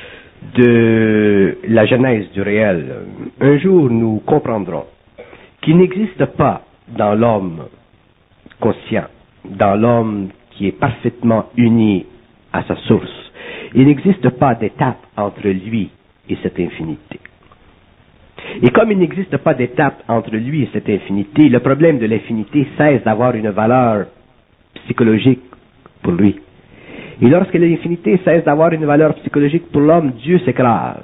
de la genèse du réel. Un jour, nous comprendrons qu'il n'existe pas dans l'homme conscient, dans l'homme qui est parfaitement uni à sa source, il n'existe pas d'étape entre lui et cette infinité. Et comme il n'existe pas d'étape entre lui et cette infinité, le problème de l'infinité cesse d'avoir une valeur psychologique pour lui. Et lorsque l'infinité cesse d'avoir une valeur psychologique pour l'homme, Dieu s'écrase.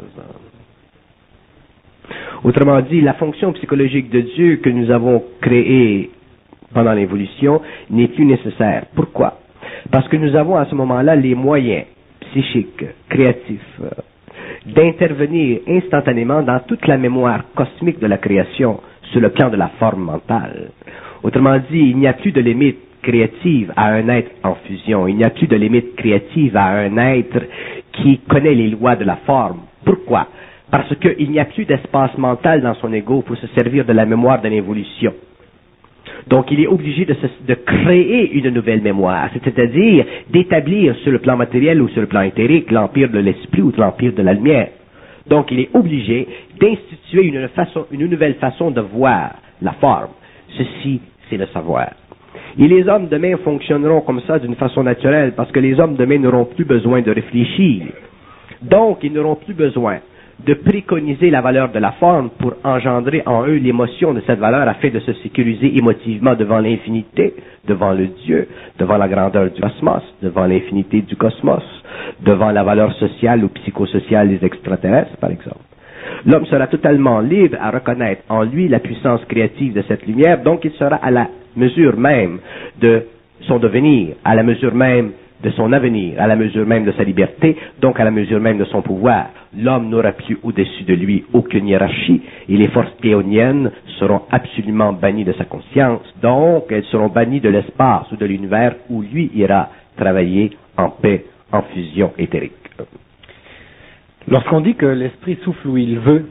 Autrement dit, la fonction psychologique de Dieu que nous avons créée pendant l'évolution n'est plus nécessaire. Pourquoi? Parce que nous avons à ce moment-là les moyens psychiques, créatifs, d'intervenir instantanément dans toute la mémoire cosmique de la création sur le plan de la forme mentale. Autrement dit, il n'y a plus de limite créative à un être en fusion. Il n'y a plus de limite créative à un être qui connaît les lois de la forme. Pourquoi? Parce qu'il n'y a plus d'espace mental dans son ego pour se servir de la mémoire de l'évolution. Donc, il est obligé de créer une nouvelle mémoire, c'est-à-dire d'établir sur le plan matériel ou sur le plan éthérique l'empire de l'esprit ou l'empire de la lumière. Donc, il est obligé d'instituer une nouvelle façon de voir la forme. Ceci, c'est le savoir. Et les hommes demain fonctionneront comme ça d'une façon naturelle parce que les hommes demain n'auront plus besoin de réfléchir. Donc, ils n'auront plus besoin de préconiser la valeur de la forme pour engendrer en eux l'émotion de cette valeur afin de se sécuriser émotivement devant l'infinité, devant le Dieu, devant la grandeur du cosmos, devant l'infinité du cosmos, devant la valeur sociale ou psychosociale des extraterrestres, par exemple. L'homme sera totalement libre à reconnaître en lui la puissance créative de cette lumière, donc il sera à la mesure même de son devenir, à la mesure même de son avenir, à la mesure même de sa liberté, donc à la mesure même de son pouvoir. L'homme n'aura plus au-dessus de lui aucune hiérarchie et les forces éoniennes seront absolument bannies de sa conscience, donc elles seront bannies de l'espace ou de l'univers où lui ira travailler en paix, en fusion éthérique. Lorsqu'on dit que l'esprit souffle où il veut,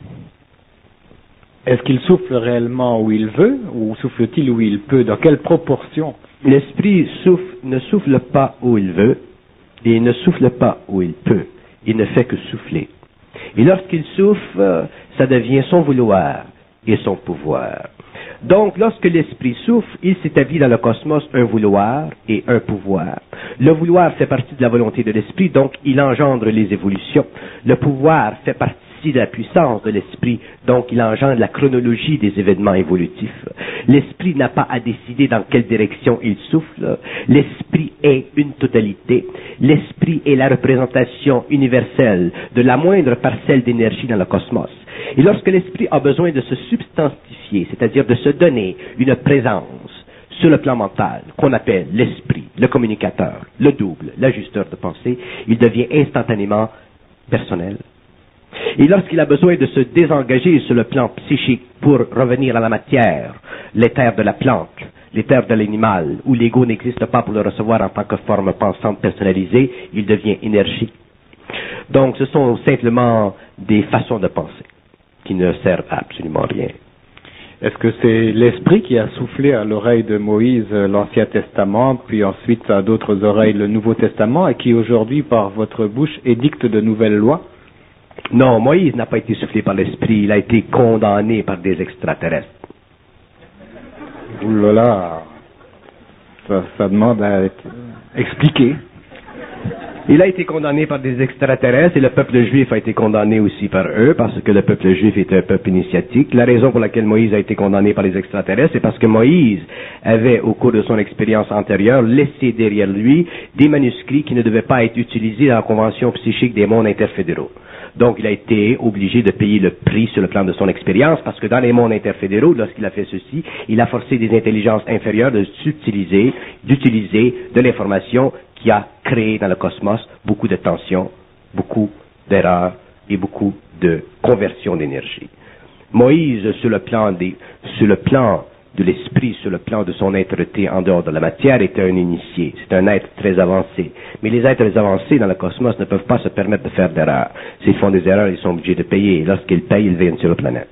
est-ce qu'il souffle réellement où il veut ou souffle-t-il où il peut? Dans quelle proportion? L'esprit ne souffle pas où il veut et il ne souffle pas où il peut. Il ne fait que souffler. Et lorsqu'il souffle, ça devient son vouloir et son pouvoir. Donc, lorsque l'esprit souffle, il s'établit dans le cosmos un vouloir et un pouvoir. Le vouloir fait partie de la volonté de l'esprit, donc il engendre les évolutions. Le pouvoir fait partie de la puissance de l'esprit, donc il engendre la chronologie des événements évolutifs. L'esprit n'a pas à décider dans quelle direction il souffle. L'esprit est une totalité. L'esprit est la représentation universelle de la moindre parcelle d'énergie dans le cosmos. Et lorsque l'esprit a besoin de se substantifier, c'est-à-dire de se donner une présence sur le plan mental, qu'on appelle l'esprit, le communicateur, le double, l'ajusteur de pensée, il devient instantanément personnel. Et lorsqu'il a besoin de se désengager sur le plan psychique pour revenir à la matière, l'éther de la plante, l'éther de l'animal, où l'ego n'existe pas pour le recevoir en tant que forme pensante personnalisée, il devient énergie. Donc ce sont simplement des façons de penser qui ne servent à absolument rien. Est-ce que c'est l'esprit qui a soufflé à l'oreille de Moïse l'Ancien Testament, puis ensuite à d'autres oreilles le Nouveau Testament, et qui aujourd'hui, par votre bouche, édicte de nouvelles lois? Non, Moïse n'a pas été soufflé par l'esprit, il a été condamné par des extraterrestres. Ouh là là, ça demande à être expliqué. Il a été condamné par des extraterrestres et le peuple juif a été condamné aussi par eux parce que le peuple juif est un peuple initiatique. La raison pour laquelle Moïse a été condamné par les extraterrestres, c'est parce que Moïse avait, au cours de son expérience antérieure, laissé derrière lui des manuscrits qui ne devaient pas être utilisés dans la convention psychique des mondes interfédéraux. Donc, il a été obligé de payer le prix sur le plan de son expérience parce que dans les mondes interfédéraux, lorsqu'il a fait ceci, il a forcé des intelligences inférieures d'utiliser de l'information qui a créé dans le cosmos beaucoup de tensions, beaucoup d'erreurs et beaucoup de conversion d'énergie. Moïse, sur le plan de l'esprit, sur le plan de son être-té en dehors de la matière, était un initié. C'est un être très avancé. Mais les êtres avancés dans le cosmos ne peuvent pas se permettre de faire d'erreurs. S'ils font des erreurs, ils sont obligés de payer. Et lorsqu'ils payent, ils viennent sur la planète.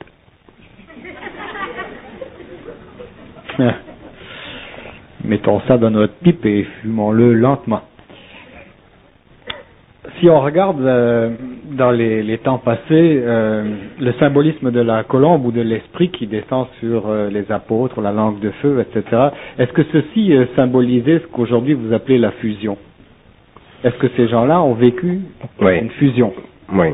Mettons ça dans notre pipe et fumons-le lentement. Si on regarde dans les temps passés, le symbolisme de la colombe ou de l'esprit qui descend sur les apôtres, la langue de feu, etc., est-ce que ceci symbolisait ce qu'aujourd'hui vous appelez la fusion? Est-ce que ces gens-là ont vécu une fusion? Oui.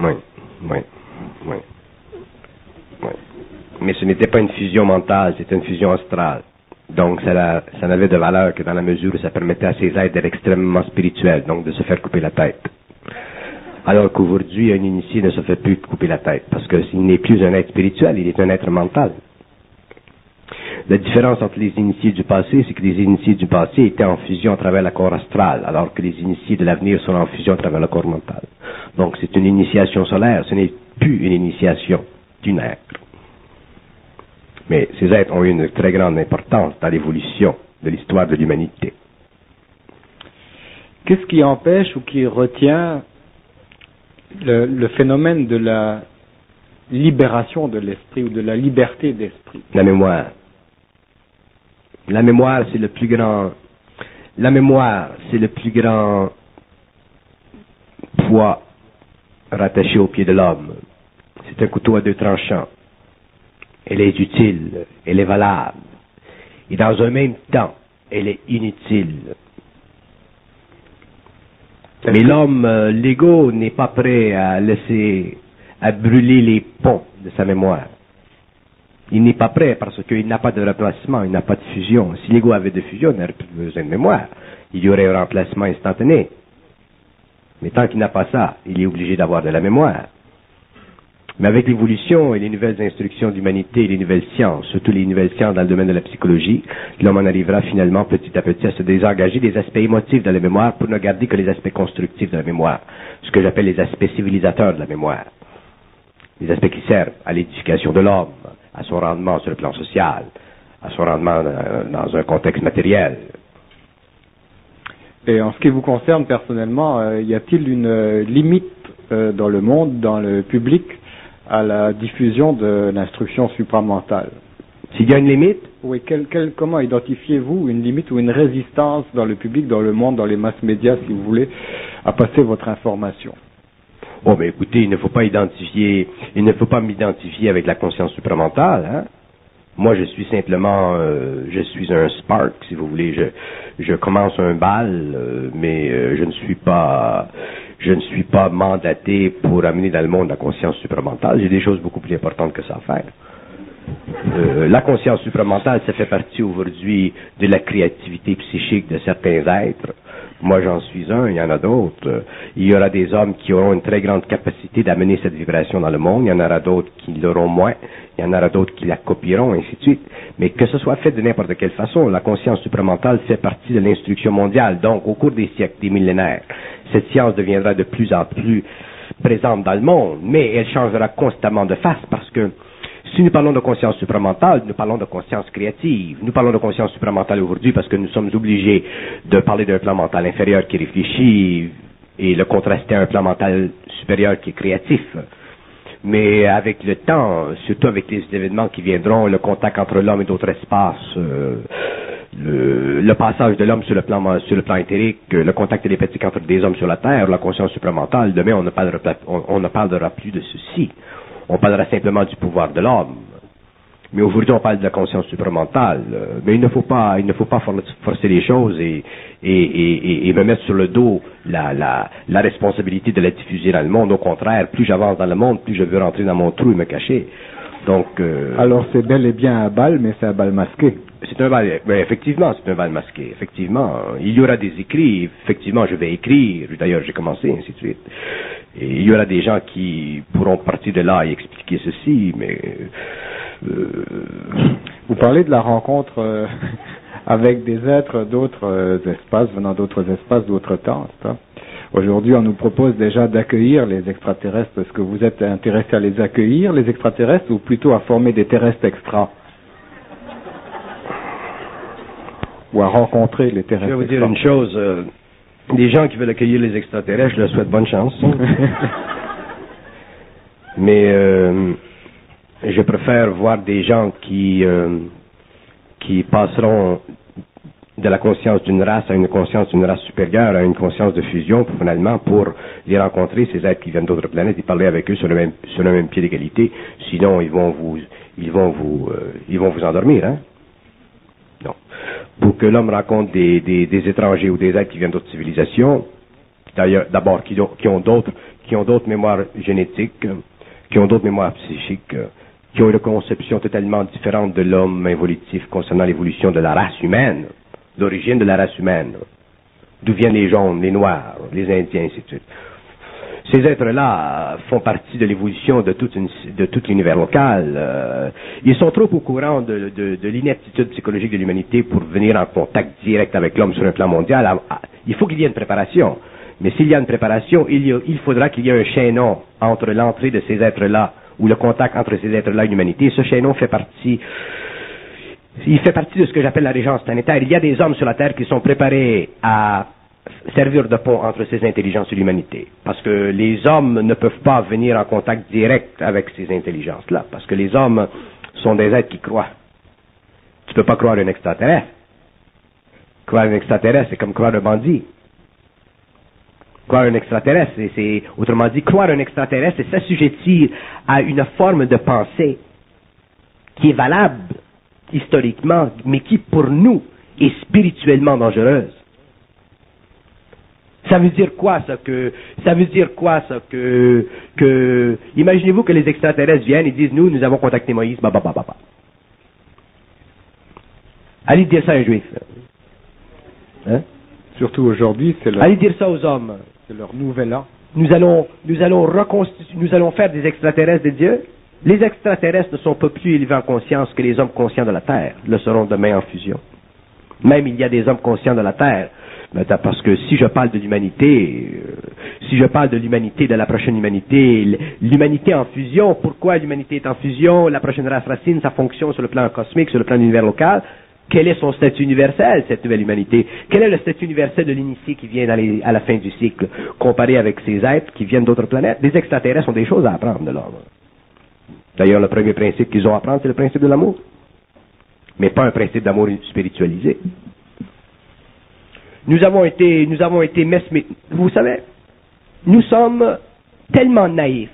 Mais ce n'était pas une fusion mentale, c'était une fusion astrale. Donc, ça n'avait de valeur que dans la mesure où ça permettait à ces êtres d'être extrêmement spirituels, donc de se faire couper la tête. Alors qu'aujourd'hui, un initié ne se fait plus couper la tête, parce qu'il n'est plus un être spirituel, il est un être mental. La différence entre les initiés du passé, c'est que les initiés du passé étaient en fusion à travers le corps astral, alors que les initiés de l'avenir sont en fusion à travers le corps mental. Donc, c'est une initiation solaire, ce n'est plus une initiation d'une être. Mais ces êtres ont eu une très grande importance dans l'évolution de l'histoire de l'humanité. Qu'est-ce qui empêche ou qui retient le phénomène de la libération de l'esprit ou de la liberté d'esprit? La mémoire. La mémoire, c'est le plus grand. La mémoire, c'est le plus grand poids rattaché au pied de l'homme. C'est un couteau à deux tranchants. Elle est utile, elle est valable. Et dans un même temps, elle est inutile. Mais l'homme, l'ego, n'est pas prêt à brûler les ponts de sa mémoire. Il n'est pas prêt parce qu'il n'a pas de remplacement, il n'a pas de fusion. Si l'ego avait de fusion, il n'aurait plus besoin de mémoire. Il y aurait un remplacement instantané. Mais tant qu'il n'a pas ça, il est obligé d'avoir de la mémoire. Mais avec l'évolution et les nouvelles instructions d'humanité et les nouvelles sciences, surtout les nouvelles sciences dans le domaine de la psychologie, l'homme en arrivera finalement petit à petit à se désengager des aspects émotifs de la mémoire pour ne garder que les aspects constructifs de la mémoire, ce que j'appelle les aspects civilisateurs de la mémoire. Les aspects qui servent à l'édification de l'homme, à son rendement sur le plan social, à son rendement dans un contexte matériel. Et en ce qui vous concerne personnellement, y a-t-il une limite dans le monde, dans le public, à la diffusion de l'instruction supramentale? S'il y a une limite? Oui, comment identifiez-vous une limite ou une résistance dans le public, dans le monde, dans les masses médias, si vous voulez, à passer votre information? Oh, ben écoutez, il ne faut pas m'identifier avec la conscience supramentale, hein. Moi, je suis simplement, je suis un spark, si vous voulez. Je commence un bal, mais je ne suis pas mandaté pour amener dans le monde la conscience supramentale. J'ai des choses beaucoup plus importantes que ça à faire. La conscience supramentale, ça fait partie aujourd'hui de la créativité psychique de certains êtres. Moi, j'en suis un, il y en a d'autres. Il y aura des hommes qui auront une très grande capacité d'amener cette vibration dans le monde. Il y en aura d'autres qui l'auront moins. Il y en aura d'autres qui la copieront, ainsi de suite. Mais que ce soit fait de n'importe quelle façon, la conscience supramentale fait partie de l'instruction mondiale. Donc, au cours des siècles, des millénaires, cette science deviendra de plus en plus présente dans le monde. Mais elle changera constamment de face parce que si nous parlons de conscience supramentale, nous parlons de conscience créative. Nous parlons de conscience supramentale aujourd'hui parce que nous sommes obligés de parler d'un plan mental inférieur qui réfléchit et le contraster à un plan mental supérieur qui est créatif. Mais avec le temps, surtout avec les événements qui viendront, le contact entre l'homme et d'autres espaces, le passage de l'homme sur le plan éthérique, le contact télépathique entre des hommes sur la Terre, la conscience supramentale, demain on ne parlera plus de ceci. On parlera simplement du pouvoir de l'homme. Mais aujourd'hui, on parle de la conscience supramentale. Mais il ne faut pas forcer les choses et me mettre sur le dos la responsabilité de la diffuser dans le monde. Au contraire, plus j'avance dans le monde, plus je veux rentrer dans mon trou et me cacher. Donc. Alors, c'est bel et bien un bal, mais c'est un bal masqué. C'est un bal. Mais effectivement, c'est un bal masqué. Effectivement, il y aura des écrits. Effectivement, je vais écrire. D'ailleurs, j'ai commencé, ainsi de suite. Et il y aura des gens qui pourront partir de là et expliquer ceci, mais. Vous parlez de la rencontre avec des êtres d'autres espaces, venant d'autres espaces, d'autres temps. Aujourd'hui, on nous propose déjà d'accueillir les extraterrestres. Est-ce que vous êtes intéressé à les accueillir, les extraterrestres, ou plutôt à former des terrestres extra? Ou à rencontrer les terrestres extra? Je vais vous dire une chose. Les gens qui veulent accueillir les extraterrestres, je leur souhaite bonne chance. Mais je préfère voir des gens qui passeront de la conscience d'une race à une conscience d'une race supérieure, à une conscience de fusion, finalement, pour les rencontrer, ces êtres qui viennent d'autres planètes, et parler avec eux sur le même pied d'égalité. Sinon, ils vont vous endormir, hein. Non. Pour que l'homme rencontre des étrangers ou des êtres qui viennent d'autres civilisations, d'ailleurs, d'abord, qui ont d'autres mémoires génétiques, qui ont d'autres mémoires psychiques, qui ont une conception totalement différente de l'homme évolutif concernant l'évolution de la race humaine, l'origine de la race humaine, d'où viennent les jaunes, les noirs, les indiens, ainsi de suite. Ces êtres-là font partie de l'évolution de tout l'univers local. Ils sont trop au courant de l'inaptitude psychologique de l'humanité pour venir en contact direct avec l'homme sur un plan mondial. Il faut qu'il y ait une préparation. Mais s'il y a une préparation, il faudra qu'il y ait un chaînon entre l'entrée de ces êtres-là, ou le contact entre ces êtres-là et l'humanité. Ce chaînon fait partie de ce que j'appelle la régence planétaire. Il y a des hommes sur la Terre qui sont préparés à servir de pont entre ces intelligences et l'humanité. Parce que les hommes ne peuvent pas venir en contact direct avec ces intelligences-là. Parce que les hommes sont des êtres qui croient. Tu peux pas croire un extraterrestre. Croire un extraterrestre, c'est comme croire un bandit. Croire un extraterrestre, autrement dit, croire un extraterrestre, c'est s'assujettir à une forme de pensée qui est valable historiquement, mais qui pour nous est spirituellement dangereuse. Ça veut dire quoi ça que imaginez-vous que les extraterrestres viennent et disent nous avons contacté Moïse, Allez dire ça à un juif. Hein? Surtout aujourd'hui, Allez dire ça aux hommes. C'est leur nouvel an. Nous allons faire des extraterrestres de Dieu. Les extraterrestres ne sont pas plus élevés en conscience que les hommes conscients de la Terre le seront demain en fusion. Même il y a des hommes conscients de la Terre. Parce que si je parle de l'humanité, de la prochaine humanité, l'humanité en fusion, pourquoi l'humanité est en fusion, la prochaine race racine, sa fonction sur le plan cosmique, sur le plan de l'univers local, quel est son statut universel, cette nouvelle humanité? Quel est le statut universel de l'initié qui vient à la fin du cycle, comparé avec ces êtres qui viennent d'autres planètes? Des extraterrestres ont des choses à apprendre de l'homme. D'ailleurs, le premier principe qu'ils ont à apprendre, c'est le principe de l'amour. Mais pas un principe d'amour spiritualisé. Nous avons été vous savez, nous sommes tellement naïfs.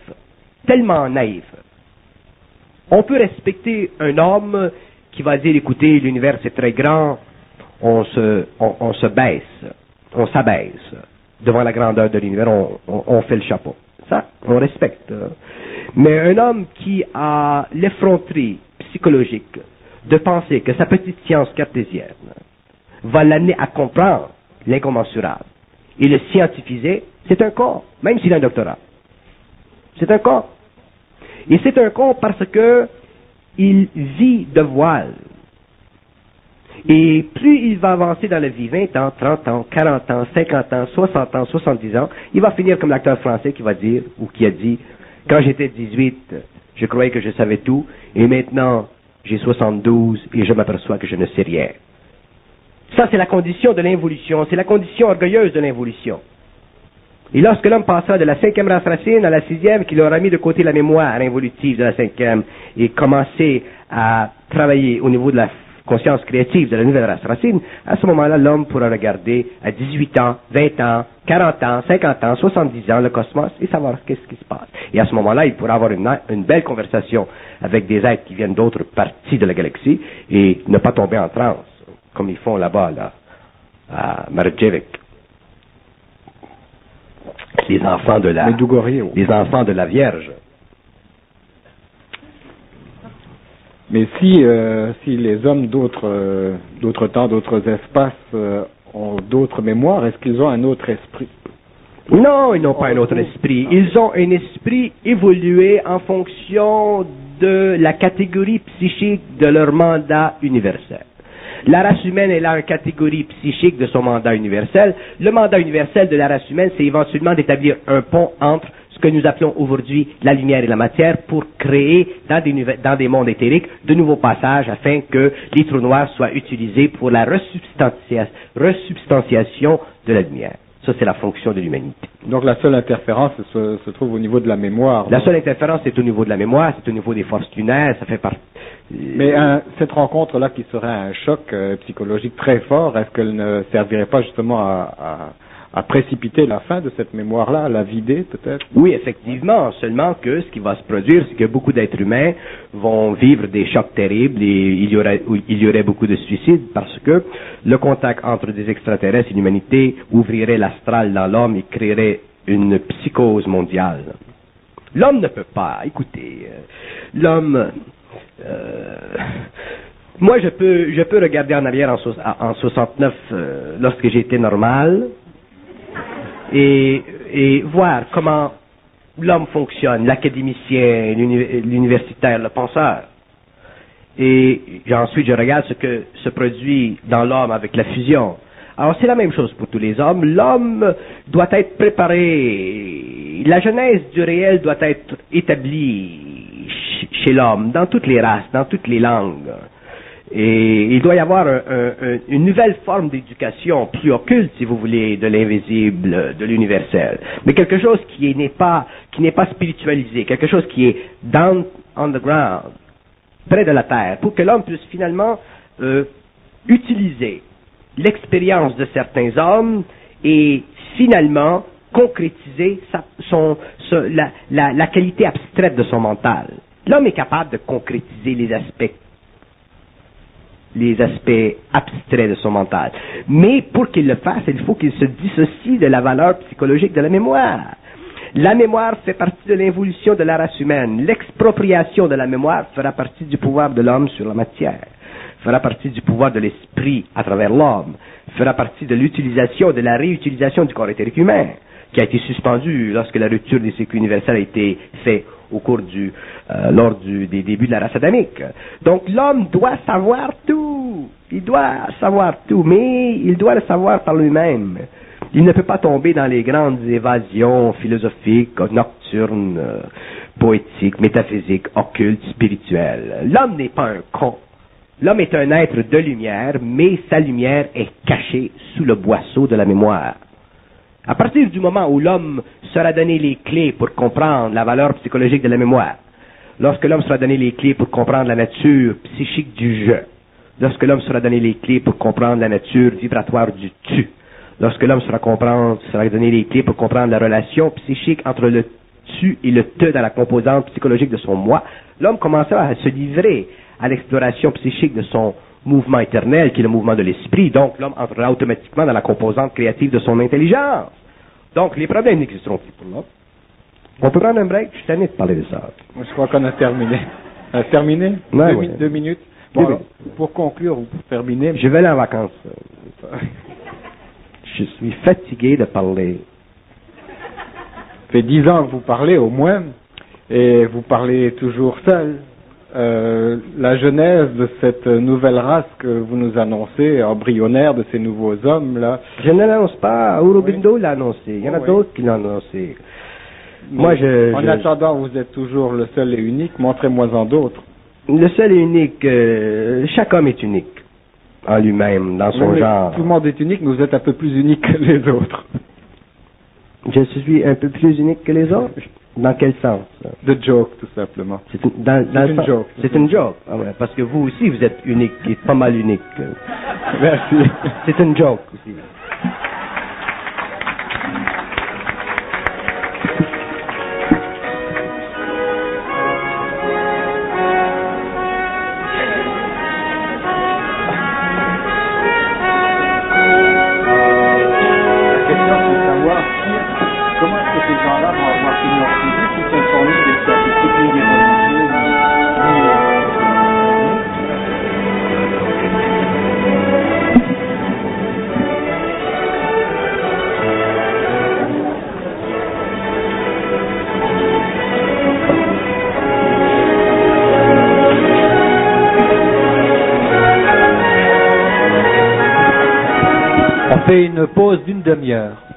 On peut respecter un homme qui va dire, écoutez, l'univers c'est très grand, on s'abaisse devant la grandeur de l'univers, on fait le chapeau. Ça, on respecte. Mais un homme qui a l'effronterie psychologique de penser que sa petite science cartésienne va l'amener à comprendre l'incommensurable et le scientifiser, c'est un corps, même s'il a un doctorat. C'est un corps. Et c'est un corps parce que il vit de voile. Et plus il va avancer dans la vie, 20 ans, 30 ans, 40 ans, 50 ans, 60 ans, 70 ans, il va finir comme l'acteur français qui va dire, ou qui a dit, quand j'étais 18, je croyais que je savais tout, et maintenant, j'ai 72 et je m'aperçois que je ne sais rien. Ça, c'est la condition de l'involution, c'est la condition orgueilleuse de l'involution. Et lorsque l'homme passera de la 5e race racine à la 6e, qu'il aura mis de côté la mémoire involutive de la 5e et commencé à travailler au niveau de la conscience créative de la nouvelle race racine, à ce moment-là, l'homme pourra regarder à 18 ans, 20 ans, 40 ans, 50 ans, 70 ans le cosmos et savoir qu'est-ce qui se passe. Et à ce moment-là, il pourra avoir une belle conversation avec des êtres qui viennent d'autres parties de la galaxie et ne pas tomber en transe, comme ils font là-bas, à Marjevik. Les enfants de la Vierge. Mais si les hommes d'autres temps, d'autres espaces ont d'autres mémoires, est-ce qu'ils ont un autre esprit? Non, ils n'ont pas un autre esprit. Ils ont un esprit évolué en fonction de la catégorie psychique de leur mandat universel. La race humaine est là une catégorie psychique de son mandat universel. Le mandat universel de la race humaine, c'est éventuellement d'établir un pont entre ce que nous appelons aujourd'hui la lumière et la matière pour créer dans des mondes éthériques de nouveaux passages afin que les trous noirs soient utilisés pour la resubstantiation de la lumière. Ça, c'est la fonction de l'humanité. Donc la seule interférence se trouve au niveau de la mémoire. La seule interférence est au niveau de la mémoire, c'est au niveau des forces lunaires, ça fait partie. Mais cette rencontre-là qui serait un choc psychologique très fort, est-ce qu'elle ne servirait pas justement à précipiter la fin de cette mémoire-là, à la vider peut-être? Oui, effectivement, seulement que ce qui va se produire, c'est que beaucoup d'êtres humains vont vivre des chocs terribles et il y aurait beaucoup de suicides parce que le contact entre des extraterrestres et l'humanité ouvrirait l'astral dans l'homme et créerait une psychose mondiale. L'homme ne peut pas, écoutez, l'homme... moi, je peux regarder en arrière en 69, lorsque j'étais normal, et voir comment l'homme fonctionne, l'académicien, l'universitaire, le penseur. Et ensuite, je regarde ce que se produit dans l'homme avec la fusion. Alors, c'est la même chose pour tous les hommes. L'homme doit être préparé. La genèse du réel doit être établie chez l'homme, dans toutes les races, dans toutes les langues. Et il doit y avoir une nouvelle forme d'éducation, plus occulte, si vous voulez, de l'invisible, de l'universel. Mais quelque chose qui n'est pas spiritualisé, quelque chose qui est down on the ground, près de la terre, pour que l'homme puisse finalement utiliser l'expérience de certains hommes et finalement concrétiser la qualité abstraite de son mental. L'homme est capable de concrétiser les aspects abstraits de son mental. Mais pour qu'il le fasse, il faut qu'il se dissocie de la valeur psychologique de la mémoire. La mémoire fait partie de l'évolution de la race humaine. L'expropriation de la mémoire fera partie du pouvoir de l'homme sur la matière, fera partie du pouvoir de l'esprit à travers l'homme, fera partie de l'utilisation, de la réutilisation du corps éthérique humain, qui a été suspendu lorsque la rupture des cycles universels a été faite au cours lors des débuts de la race adamique. Donc l'homme doit savoir tout. Il doit savoir tout, mais il doit le savoir par lui-même. Il ne peut pas tomber dans les grandes évasions philosophiques, nocturnes, poétiques, métaphysiques, occultes, spirituelles. L'homme n'est pas un con. L'homme est un être de lumière, mais sa lumière est cachée sous le boisseau de la mémoire. À partir du moment où l'homme sera donné les clés pour comprendre la valeur psychologique de la mémoire, lorsque l'homme sera donné les clés pour comprendre la nature psychique du je, lorsque l'homme sera donné les clés pour comprendre la nature vibratoire du tu, lorsque l'homme sera donné les clés pour comprendre la relation psychique entre le tu et le te dans la composante psychologique de son moi, l'homme commencera à se livrer à l'exploration psychique de son mouvement éternel, qui est le mouvement de l'esprit. Donc, l'homme entrera automatiquement dans la composante créative de son intelligence. Donc, les problèmes n'existeront plus pour l'homme. On peut prendre un break? Je suis tanné de parler de ça. Je crois qu'on a terminé. Terminé? Ouais, deux minutes. Bon, alors, pour conclure ou pour terminer... Je vais aller en vacances. Je suis fatigué de parler. Ça fait 10 ans que vous parlez au moins, et vous parlez toujours seul. La genèse de cette nouvelle race que vous nous annoncez, embryonnaire de ces nouveaux hommes là. Je ne l'annonce pas, Aurobindo l'a annoncé, il y en a d'autres qui l'ont annoncé. Moi, en attendant, vous êtes toujours le seul et unique, montrez-moi-en d'autres. Le seul et unique, chaque homme est unique en lui-même, dans son genre. Tout le monde est unique, mais vous êtes un peu plus unique que les autres. Je suis un peu plus unique que les autres? Dans quel sens? The joke, tout simplement. C'est une joke. C'est une joke. Ah ouais, parce que vous aussi, vous êtes unique, et pas mal unique. Merci. C'est une joke aussi. On fait une pause d'une demi-heure.